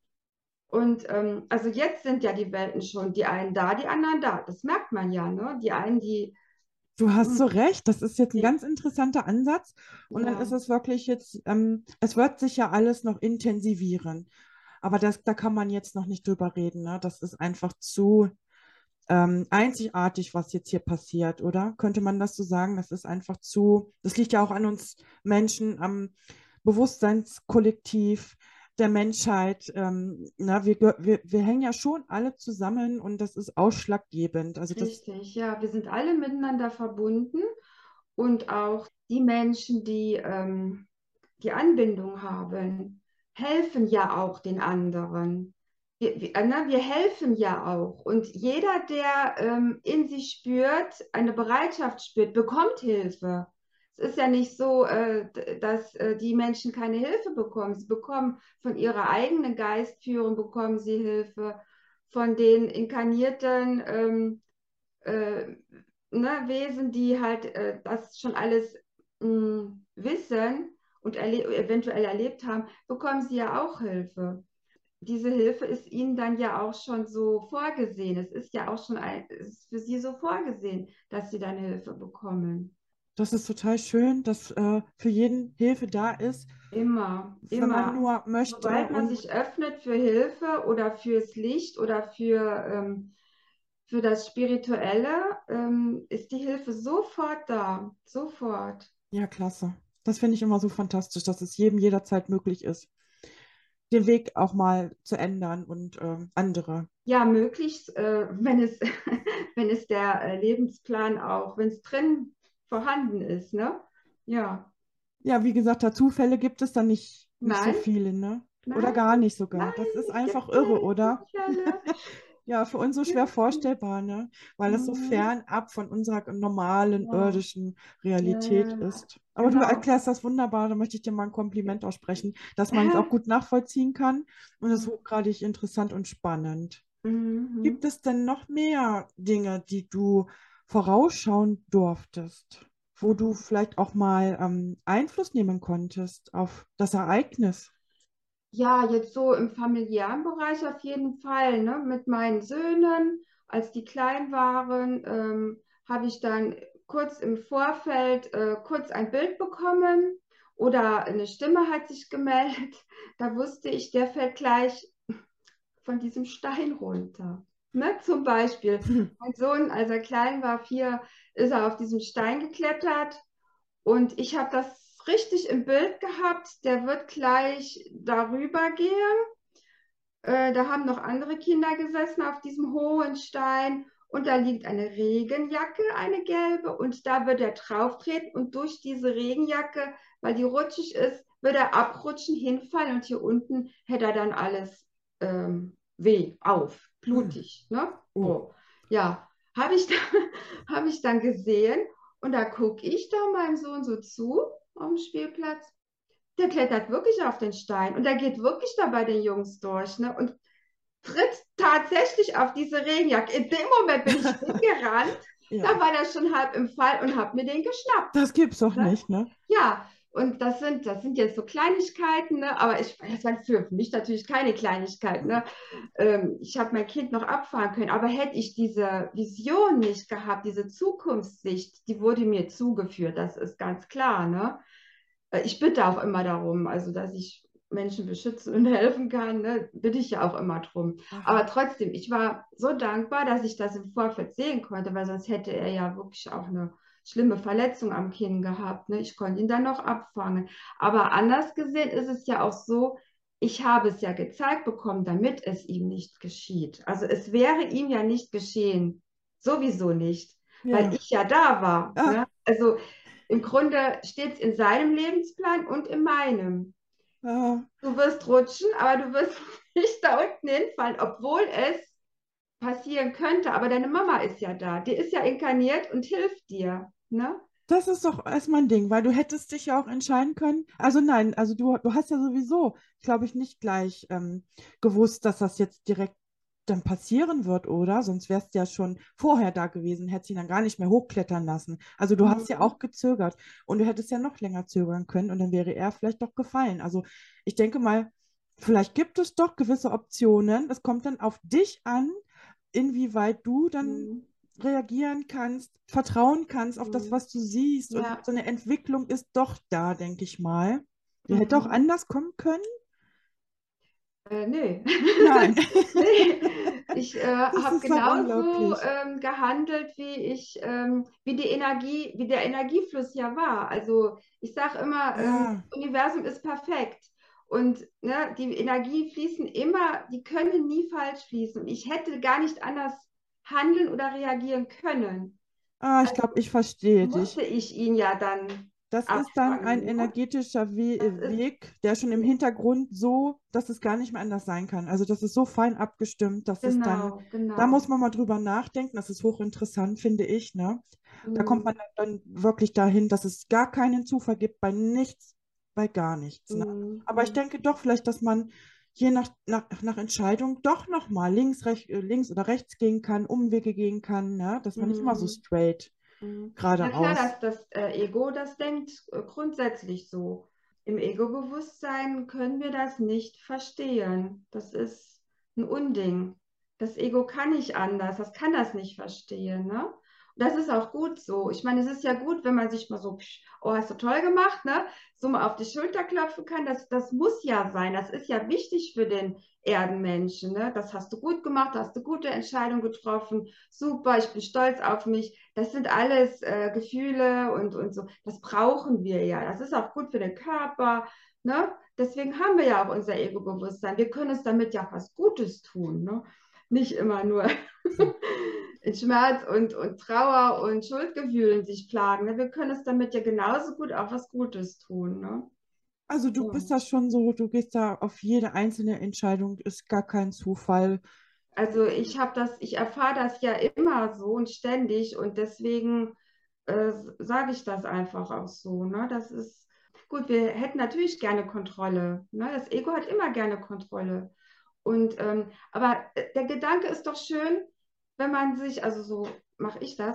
Und ähm, also jetzt sind ja die Welten schon, die einen da, die anderen da. Das merkt man ja, ne? Die einen, die, Du hast hm, so recht, das ist jetzt ein die ganz interessanter Ansatz. Und dann ist ja, es wirklich jetzt, ähm, es wird sich ja alles noch intensivieren. Aber das, da kann man jetzt noch nicht drüber reden. Ne? Das ist einfach zu ähm, einzigartig, was jetzt hier passiert, oder? Könnte man das so sagen? Das ist einfach zu, das liegt ja auch an uns Menschen, am Bewusstseinskollektiv der Menschheit. Ähm, na, wir, gehö- wir, wir hängen ja schon alle zusammen und das ist ausschlaggebend. Also das, richtig, ja. Wir sind alle miteinander verbunden und auch die Menschen, die ähm, die Anbindung haben, helfen ja auch den anderen. Wir, wir, äh, ne, wir helfen ja auch. Und jeder, der ähm, in sich spürt, eine Bereitschaft spürt, bekommt Hilfe. Es ist ja nicht so, äh, dass äh, die Menschen keine Hilfe bekommen. Sie bekommen von ihrer eigenen Geistführung, bekommen sie Hilfe, von den inkarnierten ähm, äh, ne, Wesen, die halt äh, das schon alles mh, wissen und erle eventuell erlebt haben, bekommen sie ja auch Hilfe. Diese Hilfe ist ihnen dann ja auch schon so vorgesehen. Es ist ja auch schon ein, es ist für sie so vorgesehen, dass sie dann Hilfe bekommen. das ist total schön, dass äh, für jeden Hilfe da ist, Immer, wenn man immer. nur möchte. Sobald man Und sich öffnet für Hilfe oder fürs Licht oder für, ähm, für das Spirituelle, ähm, ist die Hilfe sofort da. Sofort. ja, klasse. Das finde ich immer so fantastisch, dass es jedem jederzeit möglich ist, den Weg auch mal zu ändern und ähm, andere. Ja, möglichst, äh, wenn es, wenn es der äh, Lebensplan auch, wenn es drin vorhanden ist, ne? Ja. Ja, wie gesagt, da Zufälle gibt es dann nicht, nicht so Nein, viele, ne? Oder nein, gar nicht sogar. Das nein, ist es einfach gibt irre, keine oder? Zufälle. Ja, für uns so schwer Gibt's nicht. vorstellbar, ne? Weil es so Mhm. fernab von unserer normalen Ja, irdischen ja, Realität ja, ja. ist. Aber du Genau. erklärst das wunderbar, da möchte ich dir mal ein Kompliment aussprechen, dass man es auch gut nachvollziehen kann und das ist hochgradig interessant und spannend. Mhm. Gibt es denn noch mehr Dinge, die du vorausschauen durftest, wo du vielleicht auch mal ähm, Einfluss nehmen konntest auf das Ereignis? Ja, jetzt so im familiären Bereich auf jeden Fall, ne? Mit meinen Söhnen, als die klein waren, ähm, habe ich dann kurz im Vorfeld äh, kurz ein Bild bekommen oder eine Stimme hat sich gemeldet. Da wusste ich, der fällt gleich von diesem Stein runter. Ne? Zum Beispiel, mein Sohn, als er klein war, vier, ist er auf diesem Stein geklettert und ich habe das richtig im Bild gehabt, der wird gleich darüber gehen. Äh, da haben noch andere Kinder gesessen auf diesem hohen Stein und da liegt eine Regenjacke, eine gelbe, und da wird er drauf treten und durch diese Regenjacke, weil die rutschig ist, wird er abrutschen, hinfallen und hier unten hätte er dann alles ähm, weh, auf, Hm. blutig. Ne? Oh, Oh. Ja, habe ich, hab ich dann gesehen und da gucke ich da meinem Sohn so zu auf dem Spielplatz. Der klettert wirklich auf den Stein und der geht wirklich da bei den Jungs durch, ne? Und tritt tatsächlich auf diese Regenjacke. In dem Moment bin ich hingerannt, ja, da war der schon halb im Fall und habe mir den geschnappt. das gibt's doch Ne? nicht, ne? Ja, und das sind, das sind jetzt so Kleinigkeiten, ne? Aber ich, das waren für mich natürlich keine Kleinigkeiten. Ne? Ähm, ich habe mein Kind noch abfahren können, aber hätte ich diese Vision nicht gehabt, diese Zukunftssicht, die wurde mir zugeführt, das ist ganz klar. Ne? Äh, Ich bitte auch immer darum, also dass ich Menschen beschützen und helfen kann, ne, bitte ich ja auch immer drum. Aha. Aber trotzdem, ich war so dankbar, dass ich das im Vorfeld sehen konnte, weil sonst hätte er ja wirklich auch eine schlimme Verletzung am Kinn gehabt. Ne? Ich konnte ihn dann noch abfangen. Aber anders gesehen ist es ja auch so, ich habe es ja gezeigt bekommen, damit es ihm nicht geschieht. Also es wäre ihm ja nicht geschehen. Sowieso nicht, weil Ja. ich ja da war. Ah, Ne? Also im Grunde steht es in seinem Lebensplan und in meinem. Ja, Du wirst rutschen, aber du wirst nicht da unten hinfallen, obwohl es passieren könnte. Aber deine Mama ist ja da. Die ist ja inkarniert und hilft dir. Ne? das ist doch erstmal ein Ding, weil du hättest dich ja auch entscheiden können. Also nein, also du, du hast ja sowieso, glaube ich, nicht gleich ähm, gewusst, dass das jetzt direkt dann passieren wird, oder? Sonst wärst du ja schon vorher da gewesen, hättest ihn dann gar nicht mehr hochklettern lassen. Also du hast ja Mhm. auch gezögert und du hättest ja noch länger zögern können und dann wäre er vielleicht doch gefallen. Also ich denke mal, vielleicht gibt es doch gewisse Optionen. Es kommt dann auf dich an, inwieweit du dann Mhm. reagieren kannst, vertrauen kannst auf das, Mhm. was du siehst. Und Ja. so eine Entwicklung ist doch da, denke ich mal. Die hätte auch Mhm. anders kommen können. Äh, nee. Nein, Nee. Ich äh, das habe ist doch genauso unglaublich. ähm, gehandelt, wie ich, ähm, wie die Energie, wie der Energiefluss ja war. Also ich sage immer, ähm, Ja, das Universum ist perfekt. Und ne, die Energien fließen immer, die können nie falsch fließen. Und ich hätte gar nicht anders handeln oder reagieren können. ah, ich Also glaube, ich verstehe dich. musste ich ihn ja dann Das ist dann ein abfangen. Ne? energetischer We Das ist, Weg, der schon im Hintergrund so, dass es gar nicht mehr anders sein kann. Also das ist so fein abgestimmt, dass es dann, genau, da muss genau. man mal drüber nachdenken. Das ist hochinteressant, finde ich, ne? Da kommt man Mhm. dann wirklich dahin, dass es gar keinen Zufall gibt bei nichts, bei gar nichts, ne? Mhm. Aber ich Mhm. denke doch vielleicht, dass man je nach, nach, nach Entscheidung doch nochmal links, rech, äh, links oder rechts gehen kann, Umwege gehen kann, ne? Dass man nicht immer so Mhm. straight Mhm. Na klar, geradeaus. dass das äh, Ego, das denkt äh, grundsätzlich so. Im Ego-Bewusstsein können wir das nicht verstehen. Das ist ein Unding. Das Ego kann nicht anders, das kann das nicht verstehen, ne? Und das ist auch gut so. Ich meine, es ist ja gut, wenn man sich mal so, psch, oh, hast du toll gemacht, ne? So mal auf die Schulter klopfen kann. Das, das muss ja sein. Das ist ja wichtig für den Erdenmenschen, ne? Das hast du gut gemacht, hast du gute Entscheidungen getroffen. Super, ich bin stolz auf mich. Das sind alles äh, Gefühle und, und so. Das brauchen wir ja. Das ist auch gut für den Körper. Ne? Deswegen haben wir ja auch unser Ego-Bewusstsein. Wir können uns damit ja auch was Gutes tun. Ne? Nicht immer nur in Schmerz und, und Trauer und Schuldgefühlen sich plagen. Ne? Wir können uns damit ja genauso gut auch was Gutes tun. Ne? Also du Ja. bist da schon so, du gehst da auf jede einzelne Entscheidung, ist gar kein Zufall. Also ich habe das, ich erfahre das ja immer so und ständig und deswegen äh, sage ich das einfach auch so. Ne? Das ist gut, wir hätten natürlich gerne Kontrolle. Ne? Das Ego hat immer gerne Kontrolle. Und ähm, aber äh, der Gedanke ist doch schön, wenn man sich, also so mache ich das,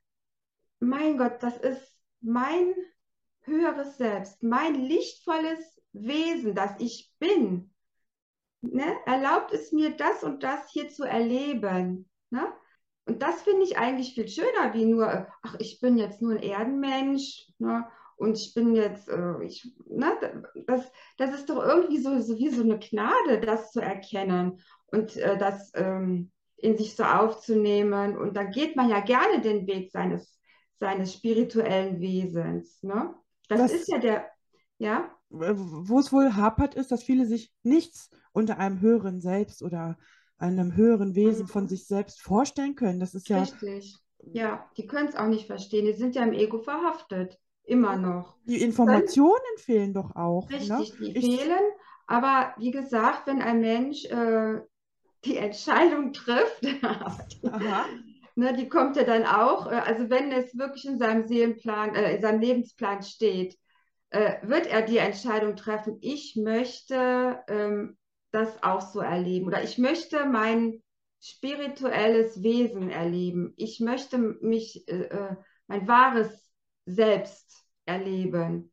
mein Gott, das ist mein höheres Selbst, mein lichtvolles Wesen, das ich bin, ne, erlaubt es mir, das und das hier zu erleben. Ne? Und das finde ich eigentlich viel schöner, wie nur, äh, ach, ich bin jetzt nur ein Erdenmensch, ne? Und ich bin jetzt, äh, ich, ne, das, das ist doch irgendwie so, so wie so eine Gnade, das zu erkennen und äh, das ähm, in sich so aufzunehmen. Und dann geht man ja gerne den Weg seines, seines spirituellen Wesens. Ne? Das ist Das, ja der, ja, äh, wo es wohl hapert, ist, dass viele sich nichts unter einem höheren Selbst oder einem höheren Wesen von mhm. sich selbst vorstellen können. Das ist ja, Richtig. Ja, die können es auch nicht verstehen. Die sind ja im Ego verhaftet. Immer noch. die Die können, Informationen fehlen doch auch, ne? richtig, die Ich, fehlen. Aber wie gesagt, wenn ein Mensch äh, die Entscheidung trifft, aha, ne, die kommt ja dann auch, äh, also wenn es wirklich in seinem Seelenplan, äh, in seinem Lebensplan steht, äh, wird er die Entscheidung treffen, ich möchte ähm, das auch so erleben oder ich möchte mein spirituelles Wesen erleben. Ich möchte mich, äh, äh, mein wahres Selbst erleben.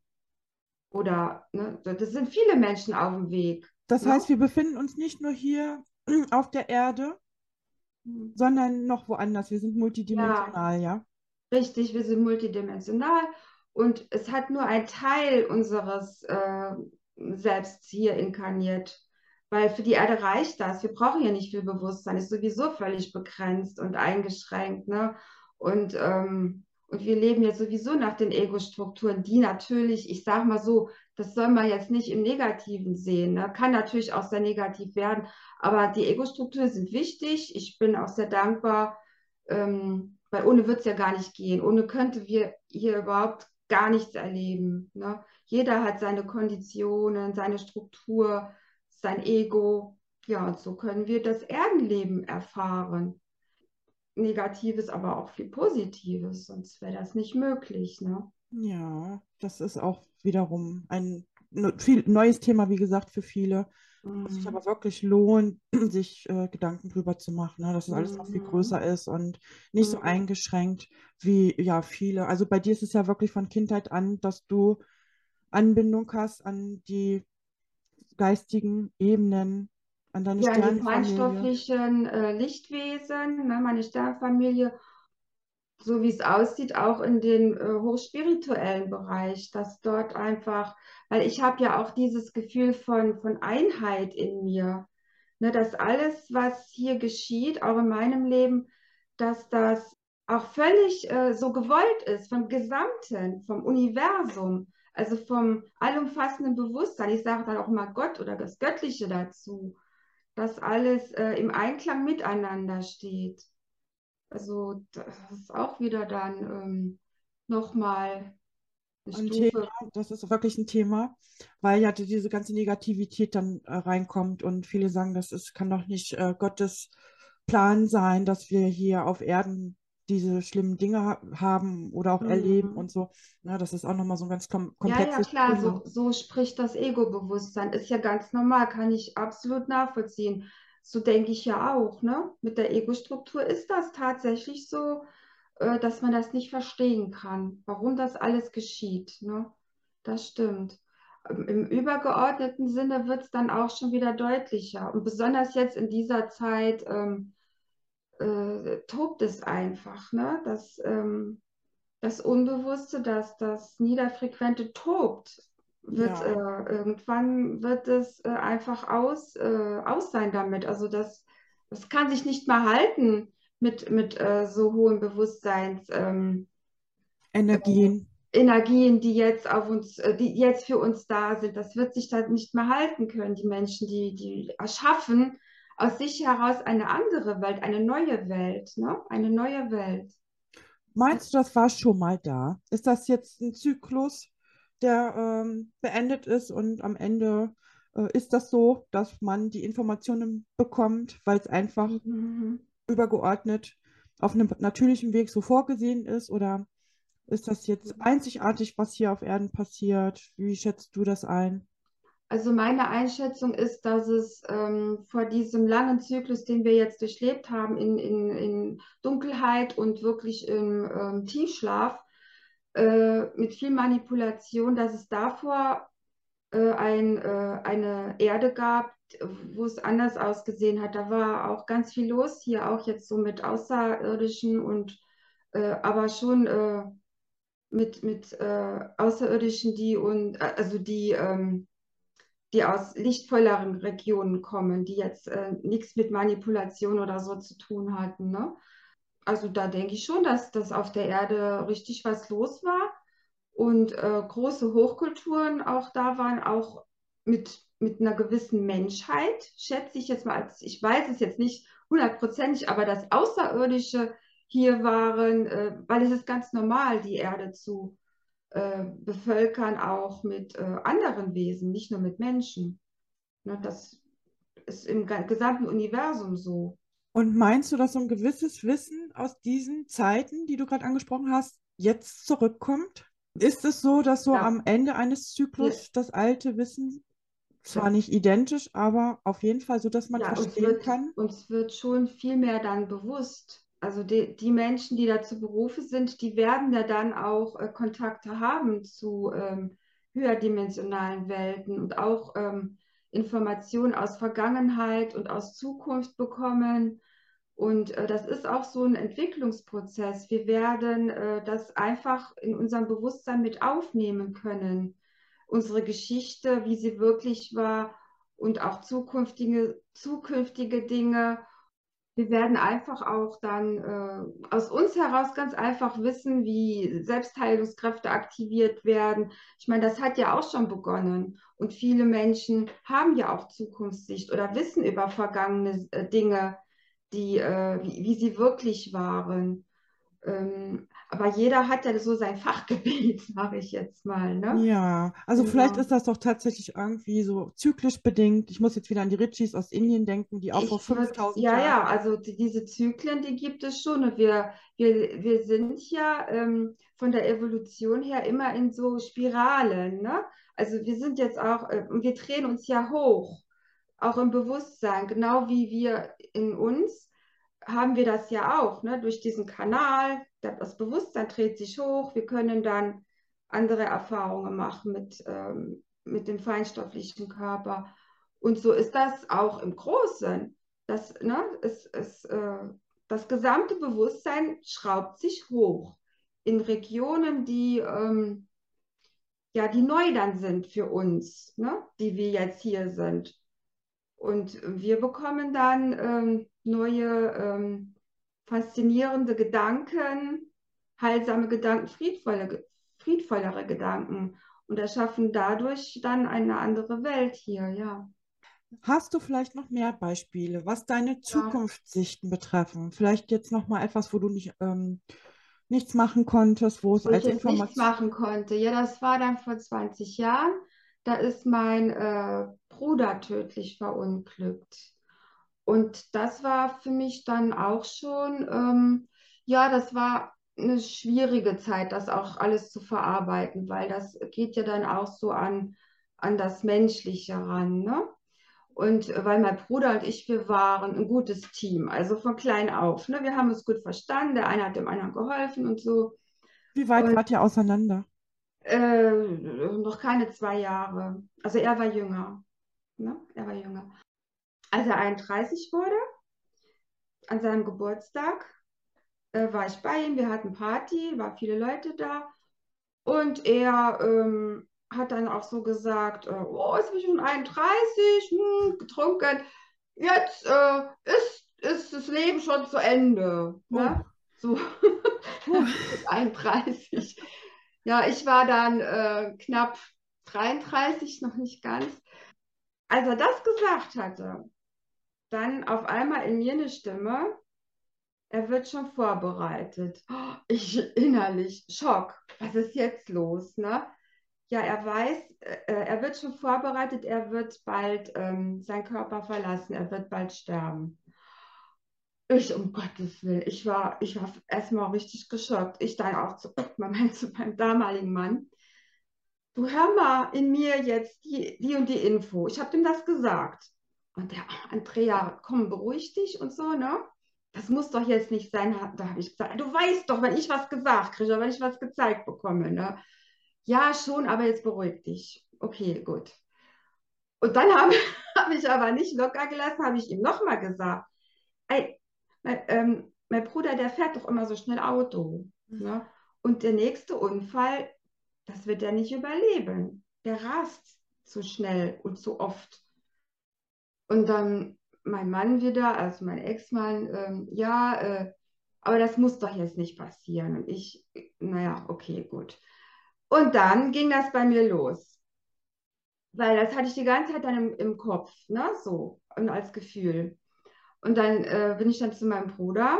Oder, ne, das sind viele Menschen auf dem Weg. das Ne? heißt, wir befinden uns nicht nur hier auf der Erde, sondern noch woanders. Wir sind Ja, multidimensional, ja? richtig, wir sind multidimensional und es hat nur ein Teil unseres äh, Selbst hier inkarniert, weil für die Erde reicht das. Wir brauchen ja nicht viel Bewusstsein, ist sowieso völlig begrenzt und eingeschränkt, ne? Und, ähm, und wir leben ja sowieso nach den Ego-Strukturen, die natürlich, ich sage mal so, das soll man jetzt nicht im Negativen sehen, ne? Kann natürlich auch sehr negativ werden, aber die Ego-Strukturen sind wichtig. Ich bin auch sehr dankbar, ähm, weil ohne wird es ja gar nicht gehen. Ohne könnte wir hier überhaupt gar nichts erleben. Ne? Jeder hat seine Konditionen, seine Struktur, sein Ego. Ja, und so können wir das Erdenleben erfahren. Negatives, aber auch viel Positives, sonst wäre das nicht möglich. Ne? Ja, das ist auch wiederum ein ne- viel, neues Thema, wie gesagt, für viele, wo sich Mhm. aber wirklich lohnt, sich äh, Gedanken drüber zu machen, ne, dass es alles noch viel Mhm. größer ist und nicht so Mhm. eingeschränkt wie ja viele. Also bei dir ist es ja wirklich von Kindheit an, dass du Anbindung hast an die geistigen Ebenen, an deine Ja, die Sternenfamilie. feinstofflichen äh, Lichtwesen, ne, meine Sternfamilie, so wie es aussieht, auch in den äh, hochspirituellen Bereich, dass dort einfach, weil ich habe ja auch dieses Gefühl von, von Einheit in mir, ne, dass alles, was hier geschieht, auch in meinem Leben, dass das auch völlig äh, so gewollt ist, vom Gesamten, vom Universum, also vom allumfassenden Bewusstsein. Ich sage dann auch mal Gott oder das Göttliche dazu, dass alles äh, im Einklang miteinander steht. Also das ist auch wieder dann ähm, nochmal eine Ein Thema, Stufe. das ist wirklich ein Thema, weil ja die- diese ganze Negativität dann äh, reinkommt und viele sagen, das ist, kann doch nicht äh, Gottes Plan sein, dass wir hier auf Erden diese schlimmen Dinge ha haben oder auch erleben Mhm. und so. Ja, das ist auch nochmal so ein ganz kom Ja, ja, komplexes klar, Thema. so, so spricht das Ego-Bewusstsein. Ist ja ganz normal, kann ich absolut nachvollziehen. So denke ich ja auch, ne? Mit der Ego-Struktur ist das tatsächlich so, äh, dass man das nicht verstehen kann, warum das alles geschieht, ne? Das stimmt. Ähm, Im übergeordneten Sinne wird es dann auch schon wieder deutlicher. Und besonders jetzt in dieser Zeit ähm, äh, tobt es einfach, ne? Das, ähm, das Unbewusste, das, das Niederfrequente tobt. Wird, äh, Ja, irgendwann wird es äh, einfach aus, äh, aus sein damit. Also das, das kann sich nicht mehr halten mit, mit äh, so hohen Bewusstseins, ähm, Energien. Energien, die jetzt auf uns, äh, die jetzt für uns da sind. Das wird sich dann nicht mehr halten können. Die Menschen, die, die erschaffen aus sich heraus eine andere Welt, eine neue Welt, ne? Eine neue Welt. Meinst du, das war schon mal da? Ist das jetzt ein Zyklus, der ähm, beendet ist und am Ende äh, ist das so, dass man die Informationen bekommt, weil es einfach Mhm. übergeordnet auf einem natürlichen Weg so vorgesehen ist? Oder ist das jetzt einzigartig, was hier auf Erden passiert? Wie schätzt du das ein? Also meine Einschätzung ist, dass es ähm, vor diesem langen Zyklus, den wir jetzt durchlebt haben, in, in, in Dunkelheit und wirklich im ähm, Tiefschlaf, äh, mit viel Manipulation, dass es davor äh, ein, äh, eine Erde gab, wo es anders ausgesehen hat. Da war auch ganz viel los, hier auch jetzt so mit Außerirdischen und äh, aber schon äh, mit, mit äh, Außerirdischen, die und äh, also die ähm, die aus lichtvolleren Regionen kommen, die jetzt äh, nichts mit Manipulation oder so zu tun hatten. Ne? Also da denke ich schon, dass das auf der Erde richtig was los war und äh, große Hochkulturen auch da waren, auch mit, mit einer gewissen Menschheit, schätze ich jetzt mal, als, ich weiß es jetzt nicht hundertprozentig, aber dass Außerirdische hier waren, äh, weil es ist ganz normal, die Erde zu äh, bevölkern, auch mit äh, anderen Wesen, nicht nur mit Menschen. Ne, das ist im ga- gesamten Universum so. Und meinst du, dass so ein gewisses Wissen aus diesen Zeiten, die du gerade angesprochen hast, jetzt zurückkommt? Ist es so, dass so am Ja, Ende eines wir, Zyklus das alte Wissen zwar das, nicht identisch, aber auf jeden Fall so, dass man ja, uns verstehen wird, kann? uns wird schon viel mehr dann bewusst. Also die, die Menschen, die dazu berufen sind, die werden ja dann auch äh, Kontakte haben zu ähm, höherdimensionalen Welten und auch ähm, Informationen aus Vergangenheit und aus Zukunft bekommen. Und äh, das ist auch so ein Entwicklungsprozess. Wir werden äh, das einfach in unserem Bewusstsein mit aufnehmen können. Unsere Geschichte, wie sie wirklich war und auch zukünftige, zukünftige Dinge. Wir werden einfach auch dann äh, aus uns heraus ganz einfach wissen, wie Selbstheilungskräfte aktiviert werden. Ich meine, das hat ja auch schon begonnen. Und viele Menschen haben ja auch Zukunftssicht oder wissen über vergangene äh, Dinge, die, äh, wie, wie sie wirklich waren. Ähm, aber jeder hat ja so sein Fachgebiet, sage ich jetzt mal, ne? Ja, also vielleicht Genau. ist das doch tatsächlich irgendwie so zyklisch bedingt. Ich muss jetzt wieder an die Ritchies aus Indien denken, die auch vor Ich würde, fünftausend ja, Jahren. ja, also die, diese Zyklen, die gibt es schon. Und wir, wir, wir sind ja ähm, von der Evolution her immer in so Spiralen, ne? Also wir sind jetzt auch, äh, und wir drehen uns ja hoch, auch im Bewusstsein, genau wie wir in uns haben wir das ja auch, ne? Durch diesen Kanal, das Bewusstsein dreht sich hoch, wir können dann andere Erfahrungen machen mit, ähm, mit dem feinstofflichen Körper. Und so ist das auch im Großen. Das, ne, es, es, äh, das gesamte Bewusstsein schraubt sich hoch in Regionen, die, ähm, ja, die neu dann sind für uns, ne, die wir jetzt hier sind. Und wir bekommen dann ähm, neue, ähm, faszinierende Gedanken, heilsame Gedanken, friedvolle, friedvollere Gedanken und erschaffen dadurch dann eine andere Welt hier, ja. Hast du vielleicht noch mehr Beispiele, was deine Ja, Zukunftssichten betreffen? Vielleicht jetzt noch mal etwas, wo du nicht, ähm, nichts machen konntest, wo es wo ich als jetzt nichts Information. machen konnte. Ja, das war dann vor zwanzig Jahren. Da ist mein äh, Bruder tödlich verunglückt. Und das war für mich dann auch schon, ähm, ja, das war eine schwierige Zeit, das auch alles zu verarbeiten, weil das geht ja dann auch so an, an das Menschliche ran, ne? Und äh, weil mein Bruder und ich, wir waren ein gutes Team, also von klein auf, ne? Wir haben uns gut verstanden, der eine hat dem anderen geholfen und so. Wie weit Und wart ihr auseinander? äh, noch keine zwei Jahre. Also er war jünger, ne? Er war jünger. Als er einunddreißig wurde, an seinem Geburtstag, äh, war ich bei ihm, wir hatten Party, waren viele Leute da und er ähm, hat dann auch so gesagt, äh, oh, jetzt bin ich schon einunddreißig, hm, getrunken, jetzt äh, ist, ist das Leben schon zu Ende, Oh, ne? So oh. mit einunddreißig. Ja, ich war dann äh, knapp dreiunddreißig, noch nicht ganz. Als er das gesagt hatte, dann auf einmal in mir eine Stimme, er wird schon vorbereitet. Oh, ich innerlich, Schock. Was ist jetzt los, ne? Ja, er weiß, äh, er wird schon vorbereitet, er wird bald ähm, seinen Körper verlassen, er wird bald sterben. Ich, um Gottes Willen, ich war, ich war erstmal richtig geschockt. Ich dann auch zu, meinem, zu meinem damaligen Mann. Du hör mal in mir jetzt die, die und die Info. Ich habe ihm das gesagt. Und der, Andrea, komm, beruhig dich und so, ne? Das muss doch jetzt nicht sein. Da habe ich gesagt, du weißt doch, wenn ich was gesagt kriege, wenn ich was gezeigt bekomme, ne? Ja, schon, aber jetzt beruhig dich. Okay, gut. Und dann habe hab ich aber nicht locker gelassen, habe ich ihm nochmal gesagt, ey, mein, ähm, mein Bruder, der fährt doch immer so schnell Auto, ne? Und der nächste Unfall, das wird er nicht überleben. Der rast zu schnell und zu oft. Und dann mein Mann wieder, also mein Ex-Mann, ähm, ja, äh, aber das muss doch jetzt nicht passieren. Und ich, naja, okay, gut. Und dann ging das bei mir los, weil das hatte ich die ganze Zeit dann im, im Kopf, ne, so, und als Gefühl. Und dann äh, bin ich dann zu meinem Bruder,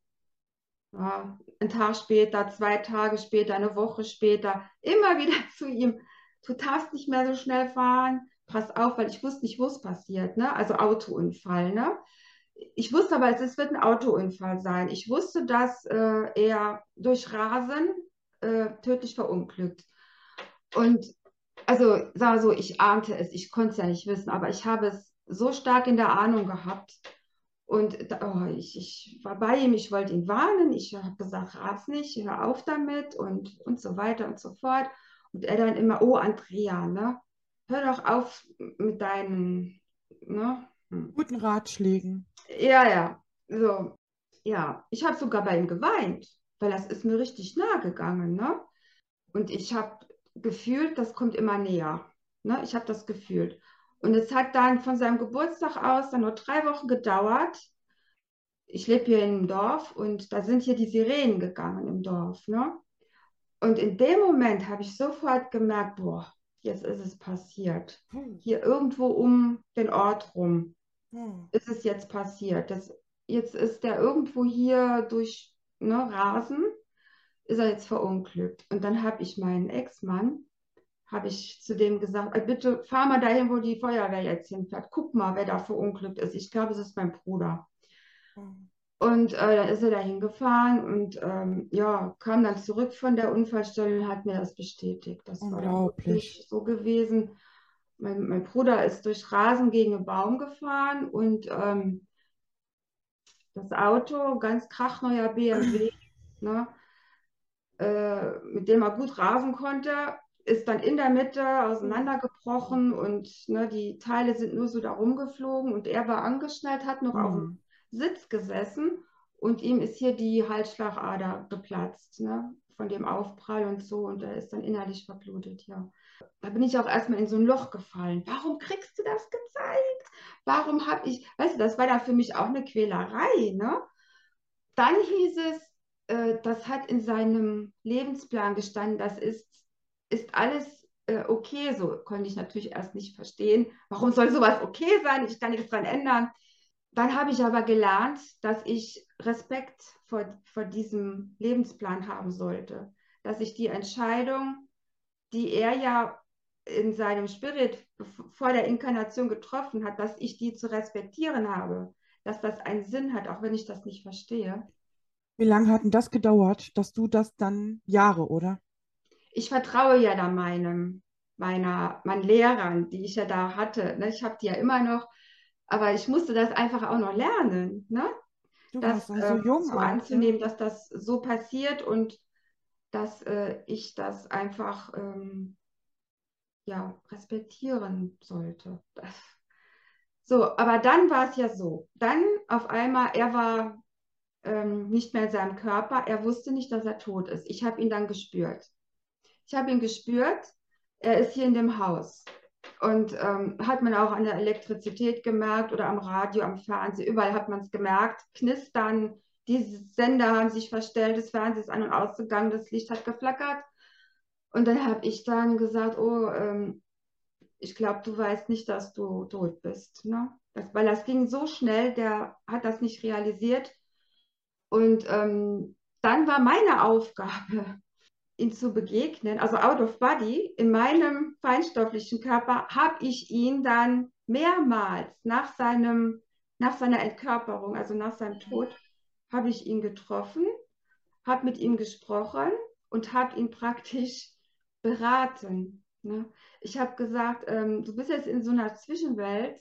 ja, einen Tag später, zwei Tage später, eine Woche später, immer wieder zu ihm, du darfst nicht mehr so schnell fahren, pass auf, weil ich wusste nicht, wo es passiert, ne? Also Autounfall, ne? Ich wusste aber, es wird ein Autounfall sein. Ich wusste, dass äh, er durch Rasen äh, tödlich verunglückt. Und also, sag mal so, ich ahnte es, ich konnte es ja nicht wissen, aber ich habe es so stark in der Ahnung gehabt. Und da, oh, ich, ich war bei ihm, ich wollte ihn warnen, ich habe gesagt, ras nicht, hör auf damit und, und so weiter und so fort. Und er dann immer, oh Andrea, ne? Hör doch auf mit deinen, ne? Hm. Guten Ratschlägen. Ja, ja, so, ja. Ich habe sogar bei ihm geweint, weil das ist mir richtig nahe gegangen, ne? Und ich habe gefühlt, das kommt immer näher. Ne? Ich habe das gefühlt. Und es hat dann von seinem Geburtstag aus dann nur drei Wochen gedauert. Ich lebe hier in einem Dorf und da sind hier die Sirenen gegangen im Dorf. Ne? Und in dem Moment habe ich sofort gemerkt, boah, jetzt ist es passiert. Hm, Hier irgendwo um den Ort rum hm. ist es jetzt passiert. Das, jetzt ist der irgendwo hier durch. ne, Rasen, ist er jetzt verunglückt. Und dann habe ich meinen Ex-Mann, habe ich zu dem gesagt, "Ey, bitte fahr mal dahin, wo die Feuerwehr jetzt hinfährt. Guck mal, wer da verunglückt ist. Ich glaube, es ist mein Bruder." Und äh, dann ist er da hingefahren und ähm, ja, kam dann zurück von der Unfallstelle und hat mir das bestätigt. Das war dann Unglaublich. wirklich so gewesen. Mein, mein Bruder ist durch Rasen gegen einen Baum gefahren und ähm, das Auto, ganz krachneuer B M W, ne, äh, mit dem er gut rasen konnte, ist dann in der Mitte auseinandergebrochen und ne, die Teile sind nur so da rumgeflogen und er war angeschnallt, hat noch auf dem Mhm. Sitz gesessen und ihm ist hier die Halsschlagader geplatzt, ne, von dem Aufprall und so und er ist dann innerlich verblutet, ja. Da bin ich auch erstmal in so ein Loch gefallen. Warum kriegst du das gezeigt? Warum habe ich, weißt du, das war da für mich auch eine Quälerei, ne? Dann hieß es, äh, das hat in seinem Lebensplan gestanden, das ist, ist alles äh, okay so. Konnte ich natürlich erst nicht verstehen. Warum soll sowas okay sein? Ich kann nichts dran ändern. Dann habe ich aber gelernt, dass ich Respekt vor, vor diesem Lebensplan haben sollte. Dass ich die Entscheidung, die er ja in seinem Spirit vor der Inkarnation getroffen hat, dass ich die zu respektieren habe, dass das einen Sinn hat, auch wenn ich das nicht verstehe. Wie lange hat denn das gedauert, dass du das dann, Jahre, oder? Ich vertraue ja da meinem, meiner, meinen Lehrern, die ich ja da hatte. Ne? Ich habe die ja immer noch, aber ich musste das einfach auch noch lernen, ne? Du Das warst also ähm, jung so auch, ja? anzunehmen, dass das so passiert und dass äh, ich das einfach ähm, ja, respektieren sollte. Das, so, aber dann war es ja so. Dann auf einmal, er war ähm, nicht mehr in seinem Körper, er wusste nicht, dass er tot ist. Ich habe ihn dann gespürt. Ich habe ihn gespürt, er ist hier in dem Haus. Und ähm, hat man auch an der Elektrizität gemerkt oder am Radio, am Fernsehen, überall hat man es gemerkt. Knistern, die Sender haben sich verstellt, das Fernsehen ist an- und ausgegangen, das Licht hat geflackert. Und dann habe ich dann gesagt, oh, ähm, ich glaube, du weißt nicht, dass du tot bist. Ne? Das, weil das ging so schnell, der hat das nicht realisiert. Und ähm, dann war meine Aufgabe, ihn zu begegnen, also out of body, in meinem feinstofflichen Körper, habe ich ihn dann mehrmals nach seinem, nach seiner Entkörperung, also nach seinem Tod, habe ich ihn getroffen, habe mit ihm gesprochen und habe ihn praktisch beraten. Ne? Ich habe gesagt, ähm, du bist jetzt in so einer Zwischenwelt,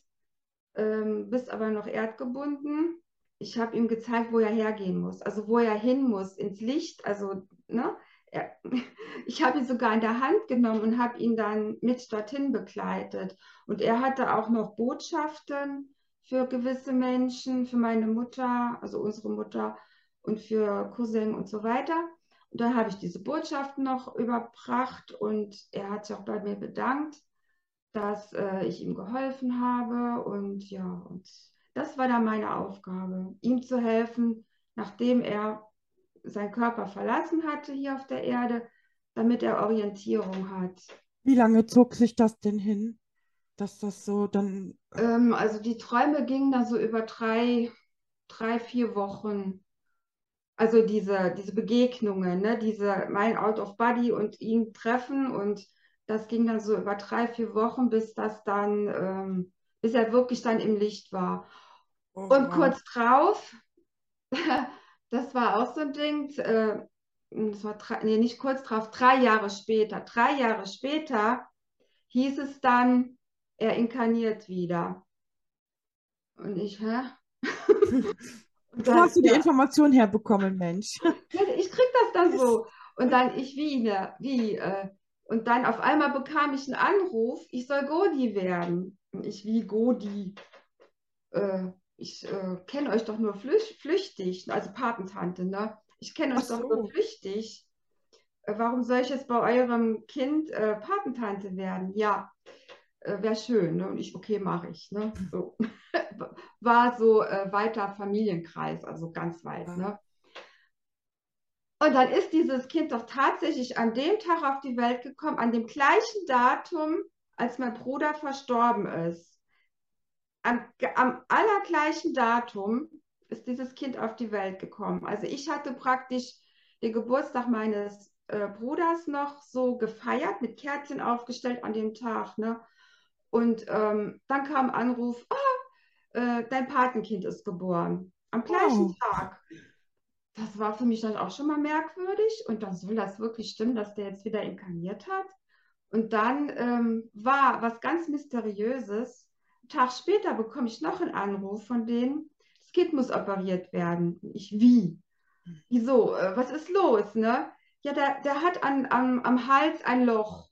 ähm, bist aber noch erdgebunden. Ich habe ihm gezeigt, wo er hergehen muss, also wo er hin muss, ins Licht. Also, ne? Er, ich habe ihn sogar in der Hand genommen und habe ihn dann mit dorthin begleitet. Und er hatte auch noch Botschaften für gewisse Menschen, für meine Mutter, also unsere Mutter und für Cousin und so weiter. Und dann habe ich diese Botschaften noch überbracht und er hat sich auch bei mir bedankt, dass äh, ich ihm geholfen habe. Und ja, und das war dann meine Aufgabe, ihm zu helfen, nachdem er seinen Körper verlassen hatte hier auf der Erde, damit er Orientierung hat. Wie lange zog sich das denn hin, dass das so dann, Ähm, also die Träume gingen dann so über drei, drei, vier Wochen. Also diese, diese Begegnungen, ne? Diese mein Out of Body und ihn treffen und das ging dann so über drei, vier Wochen, bis das dann, ähm, bis er wirklich dann im Licht war. oh Und wow, kurz drauf, das war auch so ein Ding, äh, das war drei, nee, nicht kurz drauf, drei Jahre später, drei Jahre später hieß es dann, er inkarniert wieder. Und ich, hä? Und wo dann, hast du die ja, Information herbekommen, Mensch? ich krieg das dann so. Und dann ich wie, ne, wie, äh, und dann auf einmal bekam ich einen Anruf, ich soll Godi werden. Und ich wie Godi. Äh, ich äh, kenne euch doch nur flüch flüchtig, also Patentante, ne? Ich kenne Ach euch doch nur so, flüchtig. Äh, warum soll ich jetzt bei eurem Kind äh, Patentante werden? Ja, äh, wäre schön. Ne? Und ich, okay, mache ich. Ne? So. War so äh, weiter Familienkreis, also ganz weit. ja. Ne? Und dann ist dieses Kind doch tatsächlich an dem Tag auf die Welt gekommen, an dem gleichen Datum, als mein Bruder verstorben ist. Am, am allergleichen Datum. ist dieses Kind auf die Welt gekommen. Also ich hatte praktisch den Geburtstag meines äh, Bruders noch so gefeiert, mit Kerzchen aufgestellt an dem Tag. Ne? Und ähm, dann kam Anruf, oh, äh, dein Patenkind ist geboren. Am gleichen Oh, Tag. Das war für mich dann auch schon mal merkwürdig. Und dann soll das wirklich stimmen, dass der jetzt wieder inkarniert hat. Und dann ähm, war was ganz Mysteriöses. Einen Tag später bekomme ich noch einen Anruf von denen, das Kind muss operiert werden. Ich, wie? Wieso? Äh, was ist los? Ne? Ja, der, der hat an, am, am Hals ein Loch.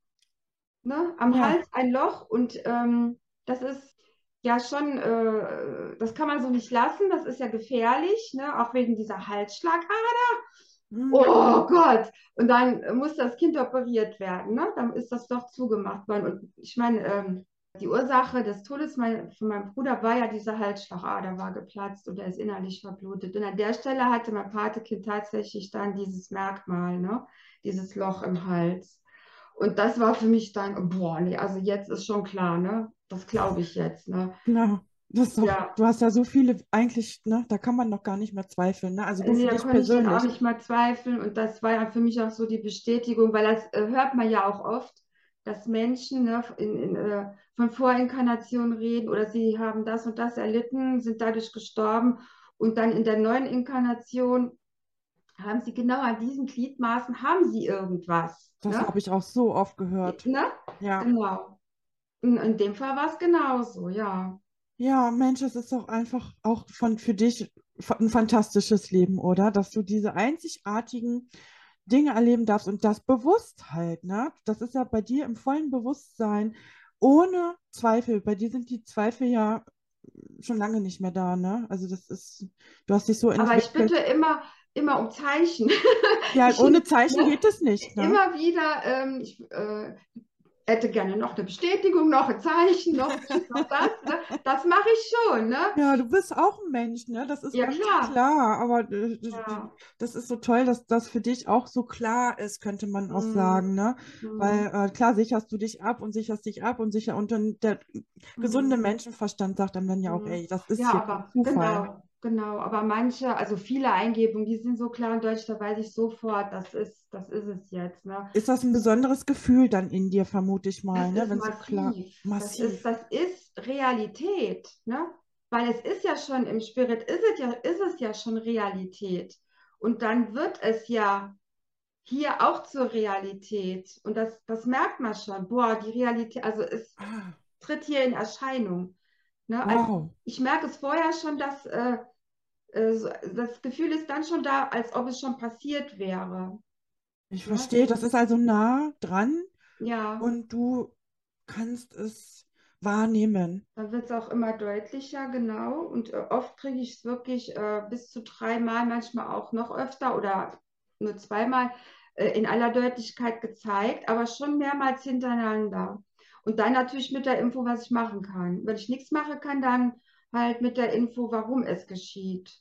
Ne? Am ja. Hals ein Loch und ähm, das ist ja schon, äh, das kann man so nicht lassen, das ist ja gefährlich, ne? Auch wegen dieser Halsschlagader. Hm. Oh Gott! Und dann muss das Kind operiert werden, ne? Dann ist das doch zugemacht worden. Und ich meine, ähm, die Ursache des Todes mein, von meinem Bruder war ja diese Halsschlagader war geplatzt und er ist innerlich verblutet. Und an der Stelle hatte mein Patekind tatsächlich dann dieses Merkmal, ne? Dieses Loch im Hals. Und das war für mich dann, boah, nee, also jetzt ist schon klar, ne? Das glaube ich jetzt, ne? Genau. Das ist doch, Ja, du hast ja so viele, eigentlich, ne, da kann man noch gar nicht mehr zweifeln, ne? Also du nee, für da dich konnte ich dann auch persönlich. nicht mal zweifeln. Und das war ja für mich auch so die Bestätigung, weil das äh, hört man ja auch oft, dass Menschen ne, in, in, äh, von Vorinkarnationen reden oder sie haben das und das erlitten, sind dadurch gestorben. Und dann in der neuen Inkarnation haben sie genau an diesen Gliedmaßen, haben sie irgendwas, Das ne? habe ich auch so oft gehört. Ne? Ja. Genau. In, in dem Fall war es genauso, ja. Ja, Mensch, es ist doch einfach auch von, für dich ein fantastisches Leben, oder? Dass du diese einzigartigen Dinge erleben darfst und das bewusst halt, ne? Das ist ja bei dir im vollen Bewusstsein, ohne Zweifel. Bei dir sind die Zweifel ja schon lange nicht mehr da, ne? Also das ist, du hast dich so Aber ich bitte entwickelt. immer, immer um Zeichen. Ja, Ich, ohne Zeichen ne, geht es nicht, ne? immer wieder, ähm, ich äh, hätte gerne noch eine Bestätigung, noch ein Zeichen, noch dies, noch das. Ne? Das mache ich schon, ne? Ja, du bist auch ein Mensch, ne? Das ist Ja, ganz klar. klar, aber äh, Ja. das ist so toll, dass das für dich auch so klar ist, könnte man auch Hm, sagen, ne? hm, Weil äh, klar sicherst du dich ab und sicherst dich ab und sicher und dann der gesunde hm, Menschenverstand sagt einem dann ja auch, hm. ey, das ist Ja, hier kein aber Zufall. genau, genau. Aber manche, also viele Eingebungen, die sind so klar in Deutsch, da weiß ich sofort, das ist, das ist es jetzt, ne? Ist das ein besonderes Gefühl dann in dir, vermute ich mal, Das ne? ist Wenn so klar, massiv. Das ist, massiv. das ist Realität, ne? Weil es ist ja schon im Spirit, ist es ja, ist es ja schon Realität. Und dann wird es ja hier auch zur Realität. Und das, das merkt man schon. Boah, die Realität, also es Ah, tritt hier in Erscheinung. Ne? Also wow. ich merke es vorher schon, dass äh, äh, so, das Gefühl ist dann schon da, als ob es schon passiert wäre. Ich Ne? verstehe, das ist also nah dran Ja. und du kannst es wahrnehmen. Da wird es auch immer deutlicher, genau. Und äh, oft kriege ich es wirklich äh, bis zu dreimal, manchmal auch noch öfter oder nur zweimal äh, in aller Deutlichkeit gezeigt, aber schon mehrmals hintereinander. Und dann natürlich mit der Info, was ich machen kann. Wenn ich nichts machen kann, dann halt mit der Info, warum es geschieht.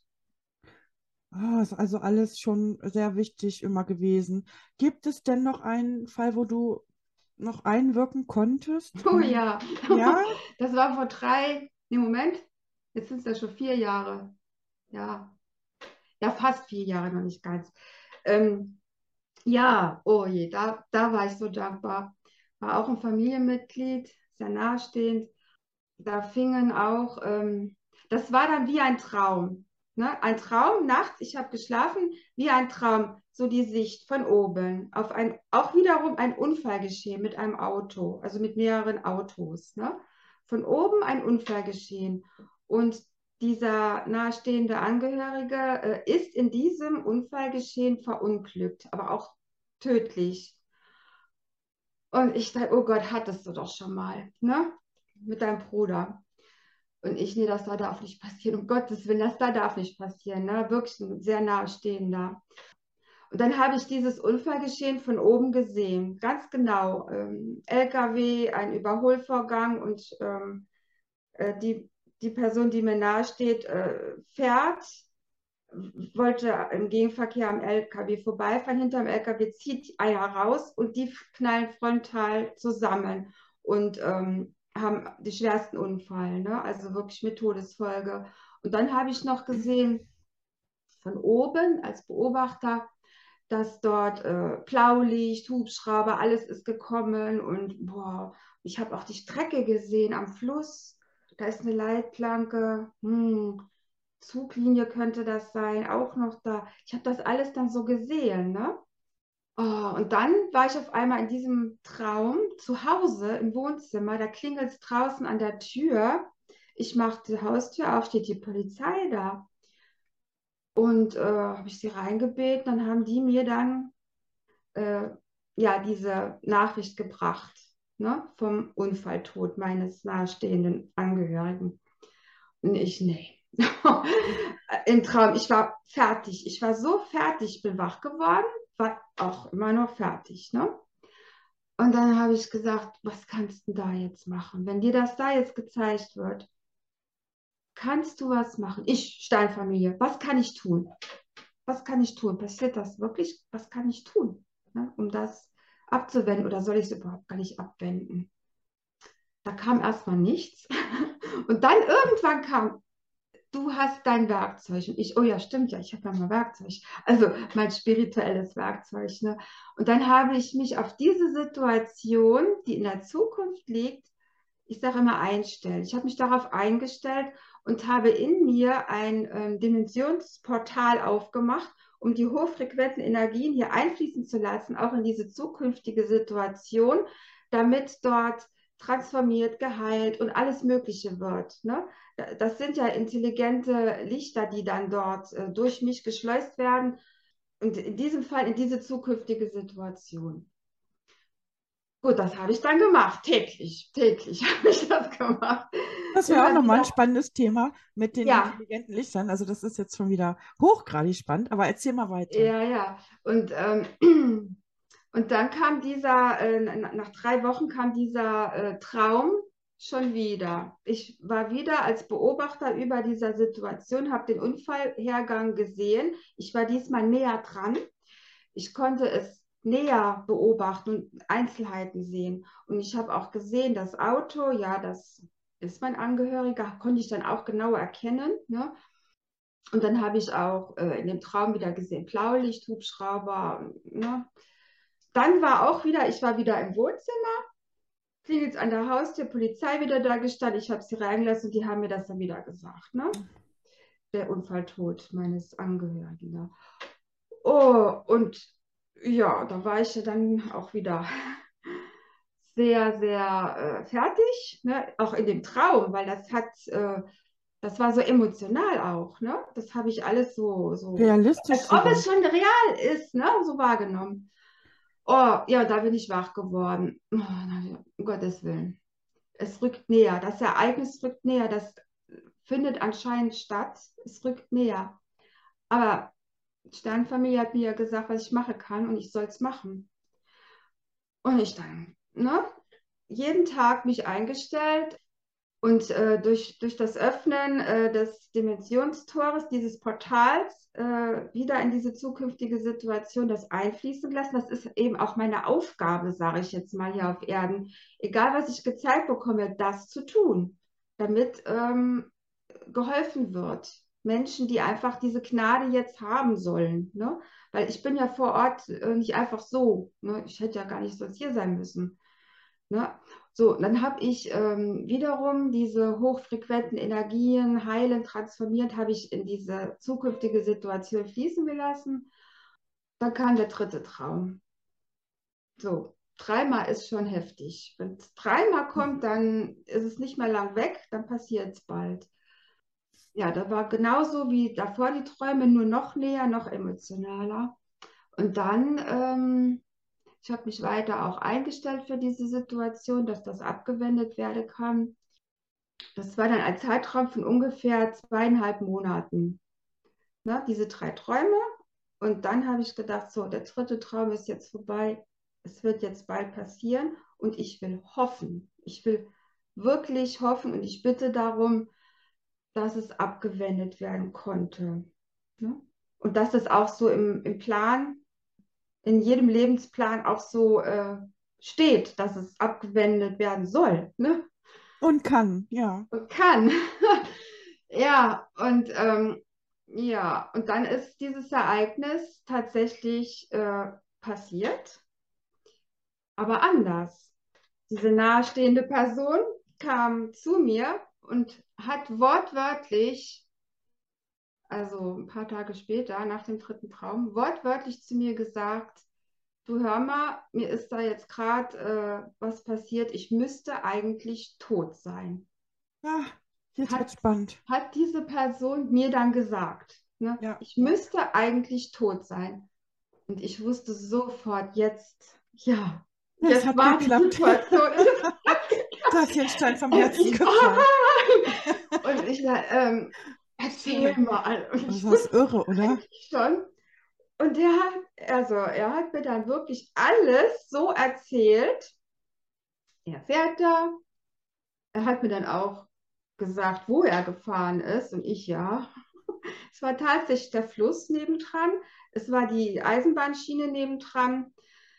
Ah, ist also alles schon sehr wichtig immer gewesen. Gibt es denn noch einen Fall, wo du noch einwirken konntest? Oh Hm. ja, Ja? das war vor drei, nee, Moment, jetzt sind es ja schon vier Jahre. Ja, ja, fast vier Jahre, noch nicht ganz. Ähm, Ja, oh je, da, da war ich so dankbar. War auch ein Familienmitglied, sehr nahestehend. Da fingen auch, ähm, das war dann wie ein Traum. Ne? Ein Traum nachts, ich habe geschlafen, wie ein Traum, so die Sicht von oben auf ein, auch wiederum ein Unfall geschehen mit einem Auto, also mit mehreren Autos. Ne? Von oben ein Unfall geschehen. Und dieser nahestehende Angehörige äh, ist in diesem Unfallgeschehen verunglückt, aber auch tödlich. Und ich dachte, oh Gott, hattest du doch schon mal, ne? Mit deinem Bruder. Und ich, nee, das da darf nicht passieren. Um Gottes Willen, das da darf nicht passieren. Ne? Wirklich ein sehr nahestehender. Und dann habe ich dieses Unfallgeschehen von oben gesehen. Ganz genau. Ähm, L K W, ein Überholvorgang und ähm, äh, die, die Person, die mir nahesteht, äh, fährt, wollte im Gegenverkehr am L K W vorbeifahren. Hinterm L K W zieht einer raus und die knallen frontal zusammen und ähm, haben die schwersten Unfall, ne? Also wirklich mit Todesfolge. Und dann habe ich noch gesehen, von oben als Beobachter, dass dort äh, Blaulicht, Hubschrauber, alles ist gekommen und boah, ich habe auch die Strecke gesehen am Fluss. Da ist eine Leitplanke, hm, Zuglinie könnte das sein, auch noch da. Ich habe das alles dann so gesehen, ne? Oh, und dann war ich auf einmal in diesem Traum zu Hause im Wohnzimmer. Da klingelt es draußen an der Tür. Ich mache die Haustür auf, steht die Polizei da. Und äh, habe ich sie reingebeten, dann haben die mir dann äh, ja diese Nachricht gebracht, ne, vom Unfalltod meines nahestehenden Angehörigen. Und ich, nee. Im Traum, ich war fertig. Ich war so fertig, bin wach geworden, war auch immer noch fertig, ne? Und dann habe ich gesagt, was kannst du da jetzt machen? Wenn dir das da jetzt gezeigt wird, kannst du was machen? Ich, Steinfamilie, was kann ich tun? Was kann ich tun? Passiert das wirklich? Was kann ich tun, ne, um das abzuwenden oder soll ich es überhaupt gar nicht abwenden? Da kam erstmal nichts. Und dann irgendwann kam, du hast dein Werkzeug. Und ich, oh ja, stimmt ja, ich habe ja mal Werkzeug. Also mein spirituelles Werkzeug. Ne? Und dann habe ich mich auf diese Situation, die in der Zukunft liegt, ich sage immer einstellen. Ich habe mich darauf eingestellt und habe in mir ein ähm, Dimensionsportal aufgemacht, um die hochfrequenten Energien hier einfließen zu lassen, auch in diese zukünftige Situation, damit dort transformiert, geheilt und alles Mögliche wird. Ne? Das sind ja intelligente Lichter, die dann dort äh, durch mich geschleust werden und in diesem Fall in diese zukünftige Situation. Gut, das habe ich dann gemacht, täglich, täglich habe ich das gemacht. Das wäre auch Immer nochmal ein wieder, spannendes Thema mit den ja, intelligenten Lichtern. Also das ist jetzt schon wieder hochgradig spannend, aber erzähl mal weiter. ja, ja. Und, ähm, und dann kam dieser, äh, nach drei Wochen kam dieser äh, Traum schon wieder. Ich war wieder als Beobachter über dieser Situation, habe den Unfallhergang gesehen. Ich war diesmal näher dran. Ich konnte es näher beobachten und Einzelheiten sehen. Und ich habe auch gesehen, das Auto, ja, das ist mein Angehöriger, konnte ich dann auch genauer erkennen. Ne? Und dann habe ich auch äh, in dem Traum wieder gesehen, Blaulicht, Hubschrauber. Ne? Dann war auch wieder, ich war wieder im Wohnzimmer, klingelt an der Haustür, Polizei wieder da gestanden, ich habe sie reingelassen und die haben mir das dann wieder gesagt, ne? Der Unfalltod meines Angehörigen. Ne? Oh, und ja, da war ich ja dann auch wieder sehr, sehr äh, fertig, ne? Auch in dem Traum, weil das hat, äh, das war so emotional auch, ne? Das habe ich alles so, so, Realistisch als ob sogar. es schon real ist, ne? So wahrgenommen. Oh, ja, da bin ich wach geworden. Oh, um Gottes Willen. Es rückt näher. Das Ereignis rückt näher. Das findet anscheinend statt. Es rückt näher. Aber die Sternfamilie hat mir ja gesagt, was ich machen kann und ich soll es machen. Und ich dann, ne? Jeden Tag mich eingestellt und äh, durch, durch das Öffnen äh, des Dimensionstores, dieses Portals, äh, wieder in diese zukünftige Situation das einfließen lassen. Das ist eben auch meine Aufgabe, sage ich jetzt mal hier auf Erden. Egal, was ich gezeigt bekomme, das zu tun, damit ähm, geholfen wird. Menschen, die einfach diese Gnade jetzt haben sollen. Ne? Weil ich bin ja vor Ort äh, nicht einfach so. Ne? Ich hätte ja gar nicht so hier sein müssen. Ne? So, dann habe ich ähm, wiederum diese hochfrequenten Energien heilend transformiert, habe ich in diese zukünftige Situation fließen gelassen. Dann kam der dritte Traum. So, dreimal ist schon heftig. Wenn es dreimal kommt, dann ist es nicht mehr lang weg, dann passiert es bald. Ja, da war genauso wie davor die Träume, nur noch näher, noch emotionaler. Und dann ähm, ich habe mich weiter auch eingestellt für diese Situation, dass das abgewendet werden kann. Das war dann ein Zeitraum von ungefähr zweieinhalb Monaten, ne, diese drei Träume. Und dann habe ich gedacht, so, der dritte Traum ist jetzt vorbei. Es wird jetzt bald passieren und ich will hoffen. Ich will wirklich hoffen und ich bitte darum, dass es abgewendet werden konnte. Ne? Und dass es auch so im, im Plan in jedem Lebensplan auch so äh, steht, dass es abgewendet werden soll, ne? Und kann, ja. Und kann. Ja, und ähm, ja, und dann ist dieses Ereignis tatsächlich äh, passiert, aber anders. Diese nahestehende Person kam zu mir und hat wortwörtlich, also ein paar Tage später, nach dem dritten Traum, wortwörtlich zu mir gesagt, du hör mal, mir ist da jetzt gerade äh, was passiert, ich müsste eigentlich tot sein. Ja, jetzt Hat, wird spannend. hat diese Person mir dann gesagt, ne? Ja, Ich müsste eigentlich tot sein. Und ich wusste sofort, jetzt, ja, es jetzt hat war die geklappt. Situation. Da ist dir ein Stein vom Und Herzen ich, gefallen. und ich ähm, erzähl Schön. mal. Und Das ich ist wusste irre, oder? eigentlich schon. Und der hat, also er hat mir dann wirklich alles so erzählt. Er fährt da. Er hat mir dann auch gesagt, wo er gefahren ist. Und ich ja. Es war tatsächlich der Fluss nebendran. Es war die Eisenbahnschiene nebendran.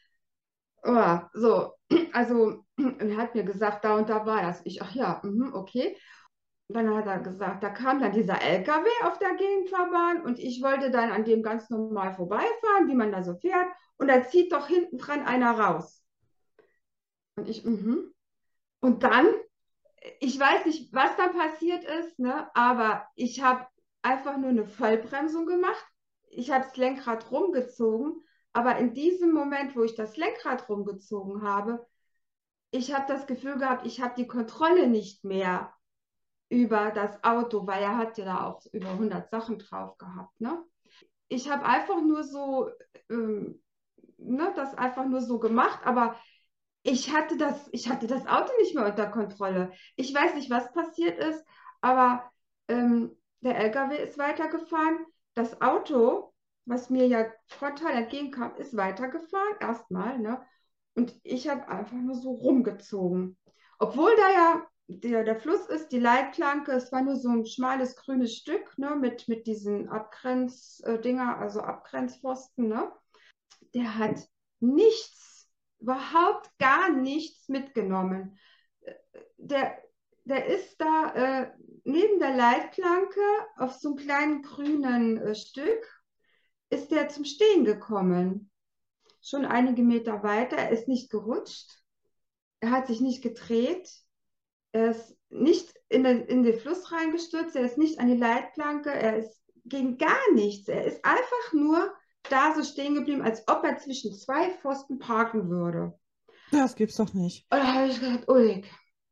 Oh, so, also er hat mir gesagt, da und da war das. Ich, ach ja, mhm, okay. Dann hat er gesagt, da kam dann dieser L K W auf der Gegenfahrbahn und ich wollte dann an dem ganz normal vorbeifahren, wie man da so fährt. Und da zieht doch hinten dran einer raus. Und ich, mhm. Und dann, ich weiß nicht, was da passiert ist, ne? Aber ich habe einfach nur eine Vollbremsung gemacht. Ich habe das Lenkrad rumgezogen. Aber in diesem Moment, wo ich das Lenkrad rumgezogen habe, ich habe das Gefühl gehabt, ich habe die Kontrolle nicht mehr über das Auto, weil er hat ja da auch über hundert Sachen drauf gehabt. Ne? Ich habe einfach nur so, ähm, ne, das einfach nur so gemacht, aber ich hatte das, ich hatte das Auto nicht mehr unter Kontrolle. Ich weiß nicht, was passiert ist, aber ähm, der L K W ist weitergefahren. Das Auto, was mir ja frontal entgegenkam, ist weitergefahren, erstmal, ne? Und ich habe einfach nur so rumgezogen. Obwohl da ja der, der Fluss ist, die Leitplanke, es war nur so ein schmales grünes Stück, ne, mit, mit diesen Abgrenzdinger, also Abgrenzpfosten, ne? Der hat nichts, überhaupt gar nichts mitgenommen. Der, der ist da äh, neben der Leitplanke auf so einem kleinen grünen äh, Stück, ist der zum Stehen gekommen. Schon einige Meter weiter, er ist nicht gerutscht, er hat sich nicht gedreht, er ist nicht in den, in den Fluss reingestürzt, er ist nicht an die Leitplanke, er ist gegen gar nichts. Er ist einfach nur da so stehen geblieben, als ob er zwischen zwei Pfosten parken würde. Das gibt's doch nicht. Und da habe ich gedacht, Ulrich,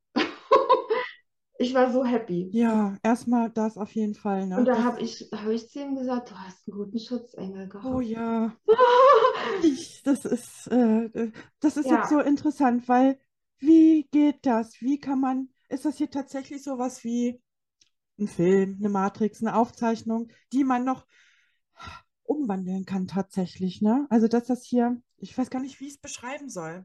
ich war so happy. Ja, erstmal das auf jeden Fall, Und ne? da Das, habe ich, hab ich zu ihm gesagt, du hast einen guten Schutzengel oh gehabt. ja, ich, das ist, äh, äh, das ist jetzt so Ja, interessant, weil wie geht das? Wie kann man, ist das hier tatsächlich sowas wie ein Film, eine Matrix, eine Aufzeichnung, die man noch umwandeln kann tatsächlich, ne? Also dass das hier, ich weiß gar nicht, wie ich es beschreiben soll.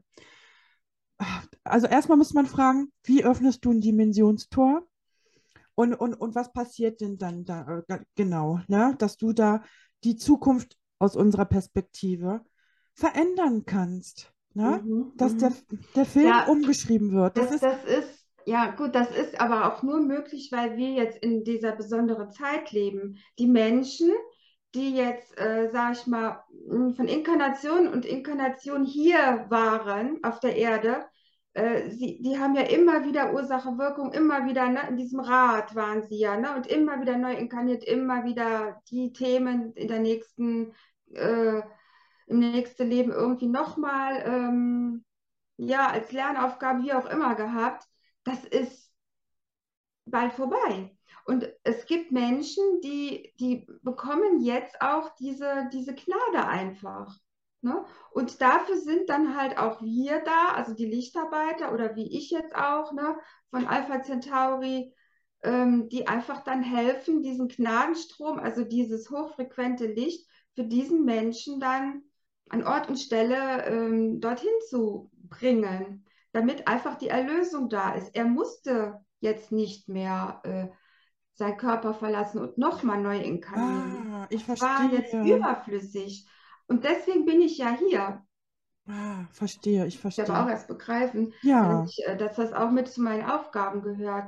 Also erstmal muss man fragen, wie öffnest du ein Dimensionstor? Und, und, und was passiert denn dann da äh, genau, ne? Dass du da die Zukunft aus unserer Perspektive verändern kannst, ne? mhm, Dass der, mhm. der Film Ja, umgeschrieben wird. Das Das, ist, das ist, ja gut, das ist aber auch nur möglich, weil wir jetzt in dieser besonderen Zeit leben. Die Menschen, die jetzt, äh, sag ich mal, mh, von Inkarnation und Inkarnation hier waren auf der Erde, äh, sie, die haben ja immer wieder Ursache, Wirkung, immer wieder, ne, in diesem Rad waren sie ja, ne, und immer wieder neu inkarniert, immer wieder die Themen in der nächsten, äh, im nächsten Leben irgendwie nochmal. Ähm, ja, als Lernaufgabe, wie auch immer gehabt, das ist bald vorbei. Und es gibt Menschen, die, die bekommen jetzt auch diese, diese Gnade einfach. Ne? Und dafür sind dann halt auch wir da, also die Lichtarbeiter oder wie ich jetzt auch, ne, von Alpha Centauri, ähm, die einfach dann helfen, diesen Gnadenstrom, also dieses hochfrequente Licht, für diesen Menschen dann an Ort und Stelle ähm, dorthin zu bringen, damit einfach die Erlösung da ist. Er musste jetzt nicht mehr äh, seinen Körper verlassen und nochmal neu inkarnieren. ah, ich Das war jetzt verstehe. überflüssig. Und deswegen bin ich ja hier. Ah, verstehe, ich Ich habe auch verstehe. erst begreifen, dass, Ja, ich, äh, dass das auch mit zu meinen Aufgaben gehört.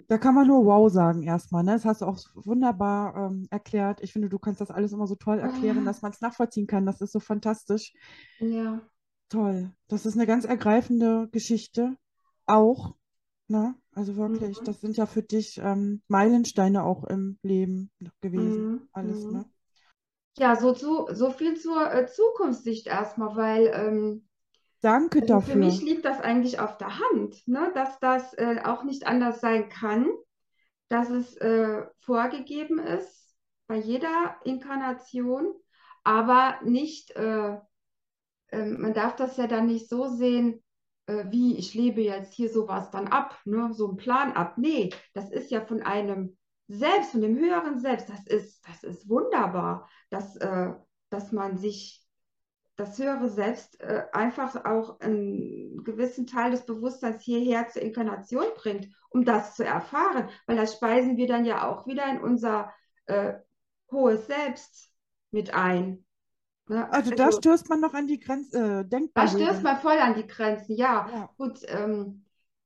Da kann man nur wow sagen erstmal, ne? Das hast du auch wunderbar ähm, erklärt. Ich finde, du kannst das alles immer so toll erklären, Ah, dass man es nachvollziehen kann. Das ist so fantastisch. ja. Toll. Das ist eine ganz ergreifende Geschichte. Auch, ne? Also wirklich, Mhm. das sind ja für dich ähm, Meilensteine auch im Leben gewesen. Mhm. Alles, ne? Mhm. Ja, so, zu, so viel zur äh, Zukunftssicht erstmal, weil ähm, Danke also für mich dafür. liegt das eigentlich auf der Hand, ne, dass das äh, auch nicht anders sein kann, dass es äh, vorgegeben ist bei jeder Inkarnation, aber nicht, äh, ähm, man darf das ja dann nicht so sehen, äh, wie ich lebe jetzt hier sowas dann ab, ne, so einen Plan ab. Nee, das ist ja von einem Selbst, von dem höheren Selbst. Das ist, das ist wunderbar, dass, äh, dass man sich das höhere Selbst äh, einfach auch einen gewissen Teil des Bewusstseins hierher zur Inkarnation bringt, um das zu erfahren, weil das speisen wir dann ja auch wieder in unser äh, hohes Selbst mit ein. Ne? Also da Also stößt man noch an die Grenze, äh, da stößt Denkbarrieren. man voll an die Grenzen. Ja, Ja. gut. Ähm,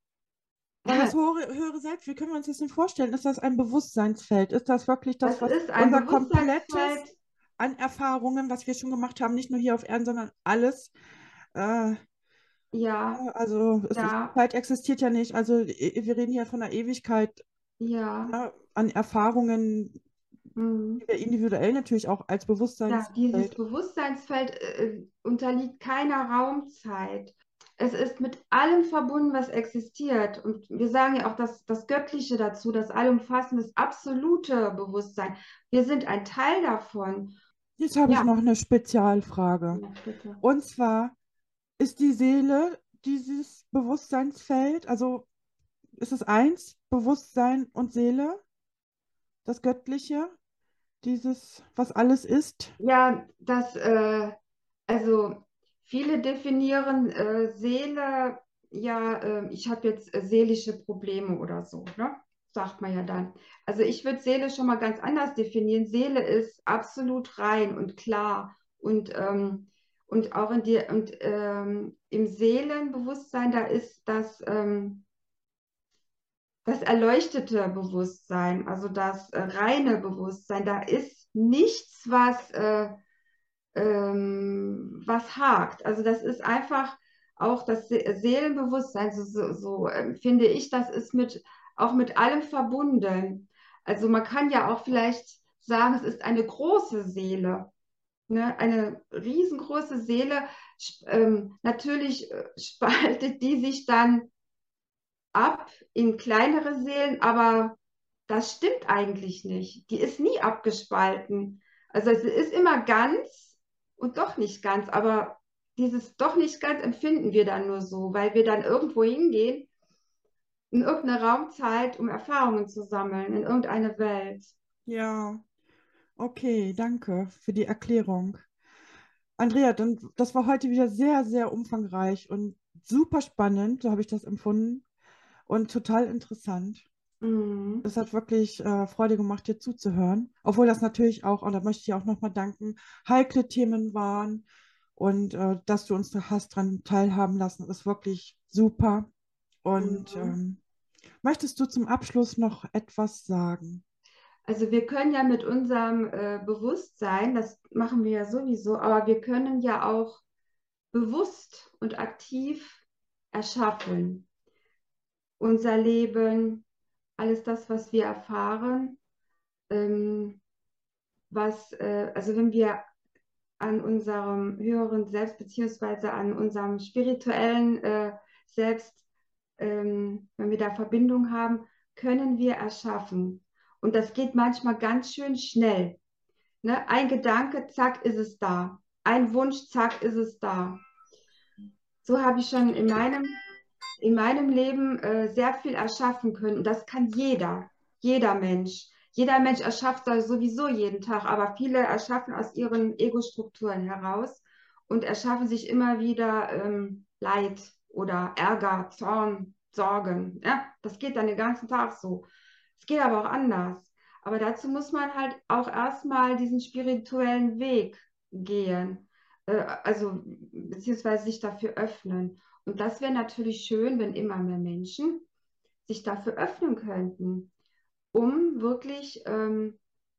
Weil das höhere, höhere Selbst, wie können wir uns das denn vorstellen? Ist das ein Bewusstseinsfeld? Ist das wirklich das, das was ist ein unser komplettes Bewusstseinsfeld. an Erfahrungen, was wir schon gemacht haben, nicht nur hier auf Erden, sondern alles? Äh, Ja, also es ist, ja, Zeit existiert ja nicht. Also e- wir reden hier von einer Ewigkeit, ja. ne, an Erfahrungen, Mhm. die wir individuell natürlich auch als Ja, dieses Bewusstseinsfeld. Bewusstseinsfeld äh, unterliegt keiner Raumzeit. Es ist mit allem verbunden, was existiert. Und wir sagen ja auch das, das Göttliche dazu, das allumfassende, das absolute Bewusstsein. Wir sind ein Teil davon. Jetzt habe ich Ja, noch eine Spezialfrage. ja, bitte. Und zwar, ist die Seele dieses Bewusstseinsfeld, also ist es eins, Bewusstsein und Seele, das Göttliche, dieses, was alles ist? Ja, das, äh, also viele definieren äh, Seele, ja, äh, ich habe jetzt äh, seelische Probleme oder so, ne? Sagt man ja dann. Also ich würde Seele schon mal ganz anders definieren. Seele ist absolut rein und klar und, ähm, und auch in dir und ähm, im Seelenbewusstsein, da ist das, ähm, das erleuchtete Bewusstsein, also das äh, reine Bewusstsein. Da ist nichts, was äh, ähm, was hakt. Also das ist einfach auch das Se Seelenbewusstsein, so, so, so ähm, finde ich, das ist mit, auch mit allem verbunden. Also man kann ja auch vielleicht sagen, es ist eine große Seele, ne? Eine riesengroße Seele. Sp- Ähm, natürlich äh, spaltet die sich dann ab in kleinere Seelen, aber das stimmt eigentlich nicht. Die ist nie abgespalten. Also sie ist immer ganz und doch nicht ganz, aber dieses doch nicht ganz empfinden wir dann nur so, weil wir dann irgendwo hingehen, in irgendeine Raumzeit, um Erfahrungen zu sammeln, in irgendeine Welt. Ja, okay, danke für die Erklärung. Andrea, dann, das war heute wieder sehr, sehr umfangreich und super spannend, so habe ich das empfunden und total interessant. Mhm. Es hat wirklich äh, Freude gemacht, dir zuzuhören, obwohl das natürlich auch, und da möchte ich dir auch nochmal danken, heikle Themen waren und äh, dass du uns da hast dran teilhaben lassen, ist wirklich super. Und Mhm. ähm, möchtest du zum Abschluss noch etwas sagen? Also wir können ja mit unserem äh, Bewusstsein, das machen wir ja sowieso, aber wir können ja auch bewusst und aktiv erschaffen. Unser Leben, alles das, was wir erfahren, ähm, was, äh, also wenn wir an unserem höheren Selbst beziehungsweise an unserem spirituellen äh, Selbst, ähm, wenn wir da Verbindung haben, können wir erschaffen. Und das geht manchmal ganz schön schnell. Ne? Ein Gedanke, zack, ist es da. Ein Wunsch, zack, ist es da. So habe ich schon in meinem in meinem Leben äh, sehr viel erschaffen können. Und das kann jeder, jeder Mensch. Jeder Mensch erschafft das sowieso jeden Tag, aber viele erschaffen aus ihren Ego-Strukturen heraus und erschaffen sich immer wieder ähm, Leid oder Ärger, Zorn, Sorgen. Ja, das geht dann den ganzen Tag so. Es geht aber auch anders. Aber dazu muss man halt auch erstmal diesen spirituellen Weg gehen, äh, also beziehungsweise sich dafür öffnen. Und das wäre natürlich schön, wenn immer mehr Menschen sich dafür öffnen könnten, um wirklich ähm,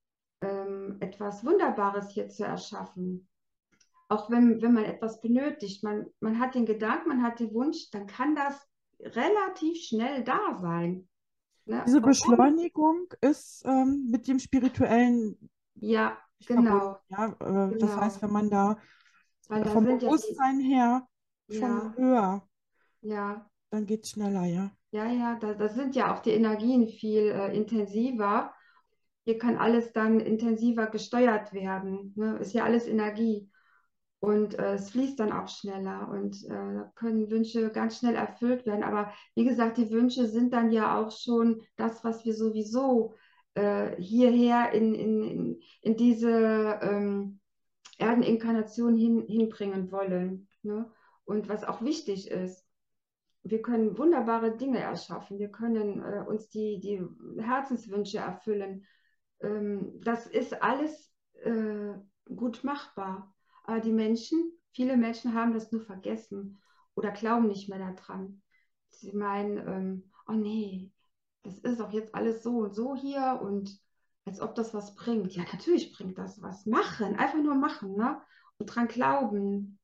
ähm, etwas Wunderbares hier zu erschaffen. Auch wenn, wenn man etwas benötigt, man, man hat den Gedanken, man hat den Wunsch, dann kann das relativ schnell da sein. Ne? Diese Warum? Beschleunigung ist ähm, mit dem Spirituellen Ja, verbunden. genau, Ja? Äh, das heißt, genau. wenn man da Weil da vom sind ja die, Bewusstsein her schon ja, höher, ja, dann geht es schneller, ja. ja, ja, da, da sind ja auch die Energien viel äh, intensiver. Hier kann alles dann intensiver gesteuert werden. Ne? Ist ja alles Energie. Und äh, es fließt dann auch schneller und äh, da können Wünsche ganz schnell erfüllt werden. Aber wie gesagt, die Wünsche sind dann ja auch schon das, was wir sowieso äh, hierher in, in, in, in diese ähm, Erdeninkarnation hin, hinbringen wollen. Ne? Und was auch wichtig ist, wir können wunderbare Dinge erschaffen. Wir können äh, uns die, die Herzenswünsche erfüllen. Ähm, das ist alles äh, gut machbar. Aber die Menschen, viele Menschen haben das nur vergessen oder glauben nicht mehr daran. Sie meinen, ähm, oh nee, das ist auch jetzt alles so und so hier und als ob das was bringt. Ja, natürlich bringt das was. Machen, einfach nur machen, ne? Und dran glauben.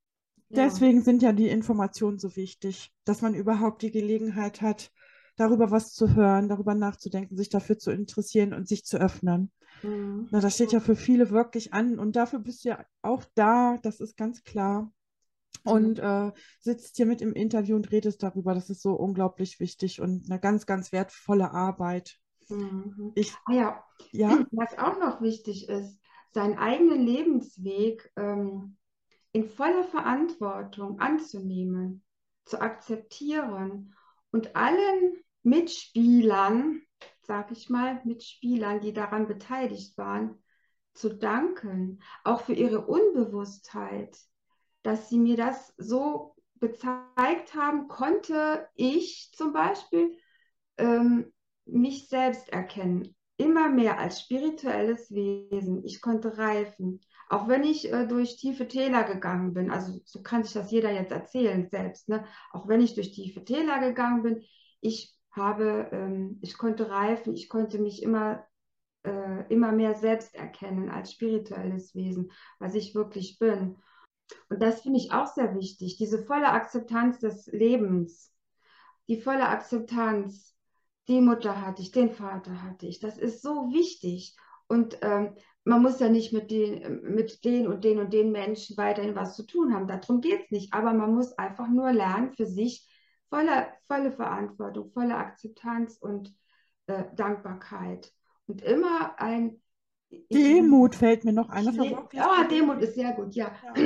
Ja. Deswegen sind ja die Informationen so wichtig, dass man überhaupt die Gelegenheit hat, darüber was zu hören, darüber nachzudenken, sich dafür zu interessieren und sich zu öffnen. Mhm. Na, das steht ja für viele wirklich an und dafür bist du ja auch da, das ist ganz klar. Und Mhm. äh, sitzt hier mit im Interview und redest darüber. Das ist so unglaublich wichtig und eine ganz, ganz wertvolle Arbeit. Mhm. Ich, Ah ja, ja, was auch noch wichtig ist, seinen eigenen Lebensweg ähm, in voller Verantwortung anzunehmen, zu akzeptieren und allen Mitspielern, sag ich mal, Mitspielern, die daran beteiligt waren, zu danken, auch für ihre Unbewusstheit, dass sie mir das so gezeigt haben, konnte ich zum Beispiel ähm, mich selbst erkennen, immer mehr als spirituelles Wesen. Ich konnte reifen, auch wenn ich äh, durch tiefe Täler gegangen bin. Also so kann sich das jeder jetzt erzählen selbst. Ne? Auch wenn ich durch tiefe Täler gegangen bin, ich habe, ähm, ich konnte reifen, ich konnte mich immer äh, immer mehr selbst erkennen als spirituelles Wesen, was ich wirklich bin. Und das finde ich auch sehr wichtig, diese volle Akzeptanz des Lebens, die volle Akzeptanz, die Mutter hatte ich, den Vater hatte ich. Das ist so wichtig. Und ähm, man muss ja nicht mit den, mit den und den und den Menschen weiterhin was zu tun haben. Darum geht es nicht. Aber man muss einfach nur lernen, für sich volle, volle Verantwortung, volle Akzeptanz und äh, Dankbarkeit. Und immer ein, ich liebe, Demut fällt mir noch ein. ich Das war liebe, wirklich oh, berührend. Demut ist sehr gut, ja. Ja.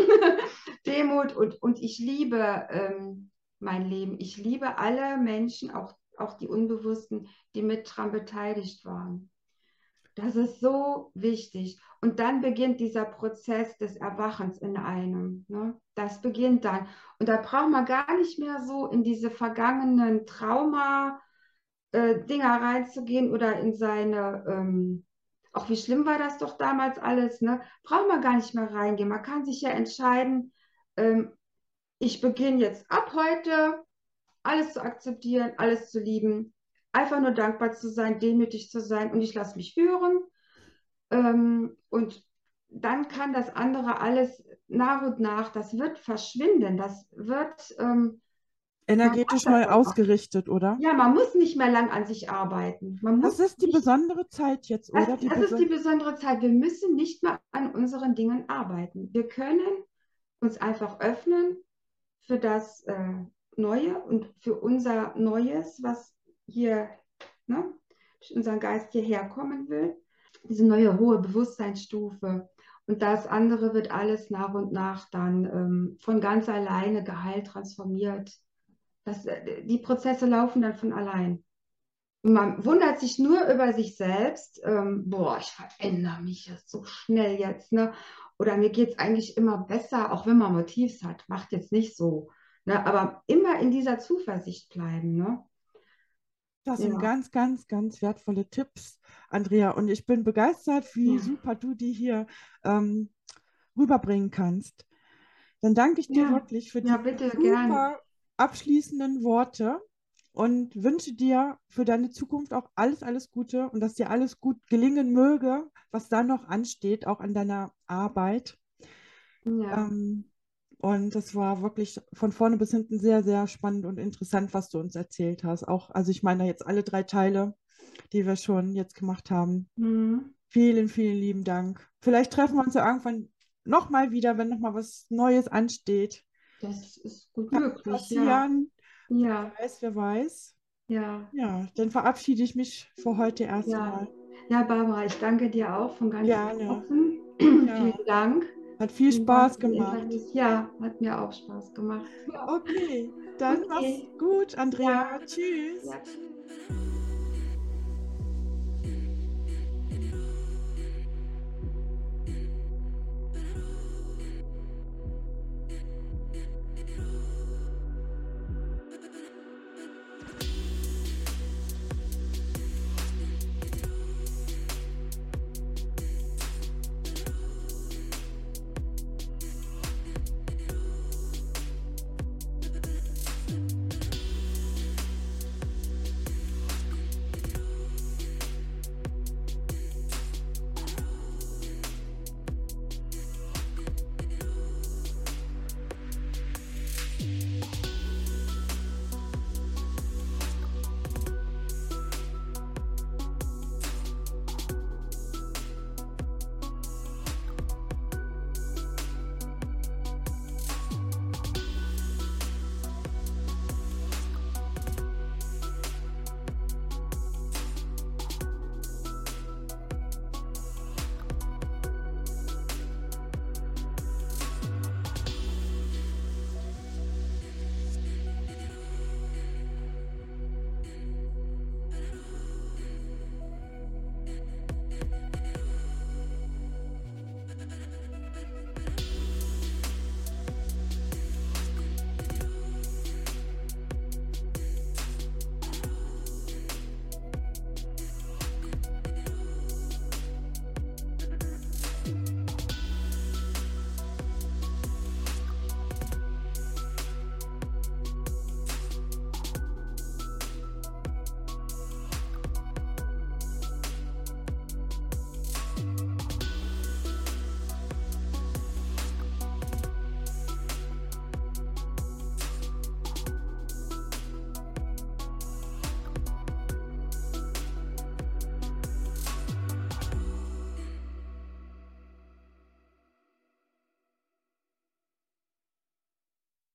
Demut und, und ich liebe ähm, mein Leben. Ich liebe alle Menschen, auch, auch die Unbewussten, die mit dran beteiligt waren. Das ist so wichtig. Und dann beginnt dieser Prozess des Erwachens in einem. Ne? Das beginnt dann. Und da braucht man gar nicht mehr so in diese vergangenen Trauma, äh, Dinger reinzugehen oder in seine, ähm, auch wie schlimm war das doch damals alles, ne? Braucht man gar nicht mehr reingehen. Man kann sich ja entscheiden, ähm, ich beginne jetzt ab heute alles zu akzeptieren, alles zu lieben, einfach nur dankbar zu sein, demütig zu sein und ich lasse mich führen. Ähm, und dann kann das andere alles nach und nach, das wird verschwinden, das wird, ähm, man hat Energetisch das neu dann auch. ausgerichtet, oder? Ja, man muss nicht mehr lang an sich arbeiten. Man Das muss ist die nicht, besondere Zeit jetzt, das, oder? Die das ist die beson besondere Zeit. Wir müssen nicht mehr an unseren Dingen arbeiten. Wir können uns einfach öffnen für das äh, Neue und für unser Neues, was hier, ne, durch unseren Geist hierher kommen will. Diese neue hohe Bewusstseinsstufe. Und das andere wird alles nach und nach dann ähm, von ganz alleine geheilt, transformiert. Das, äh, die Prozesse laufen dann von allein. Und man wundert sich nur über sich selbst, ähm, boah, ich verändere mich jetzt so schnell jetzt, ne? Oder mir geht es eigentlich immer besser, auch wenn man Motivs hat, macht jetzt nicht so. Ne? Aber immer in dieser Zuversicht bleiben, ne? Das sind Ja. ganz, ganz, ganz wertvolle Tipps, Andrea. Und ich bin begeistert, wie Ja, super du die hier ähm, rüberbringen kannst. Dann danke ich dir ja, wirklich für ja, die bitte gern. super abschließenden Worte. und wünsche dir für deine Zukunft auch alles, alles Gute und dass dir alles gut gelingen möge, was da noch ansteht, auch an deiner Arbeit. Ja. Ähm, und das war wirklich von vorne bis hinten sehr, sehr spannend und interessant, was du uns erzählt hast. Auch, also ich meine jetzt alle drei Teile, die wir schon jetzt gemacht haben. Mhm. Vielen, vielen lieben Dank. Vielleicht treffen wir uns ja irgendwann nochmal wieder, wenn nochmal was Neues ansteht. Das ist gut Kann möglich, ja. passieren. Ja, Wer weiß, wer weiß. ja, Ja, dann verabschiede ich mich für heute erst ja. einmal. Ja, Barbara, ich danke dir auch von ganzem Gerne. Herzen. Ja, Vielen Dank. hat viel Vielen Dank Spaß für die gemacht. Interviews. Ja, hat mir auch Spaß gemacht. Ja, Okay, dann mach's okay. gut, Andrea. Ja, Tschüss. ja, tschüss.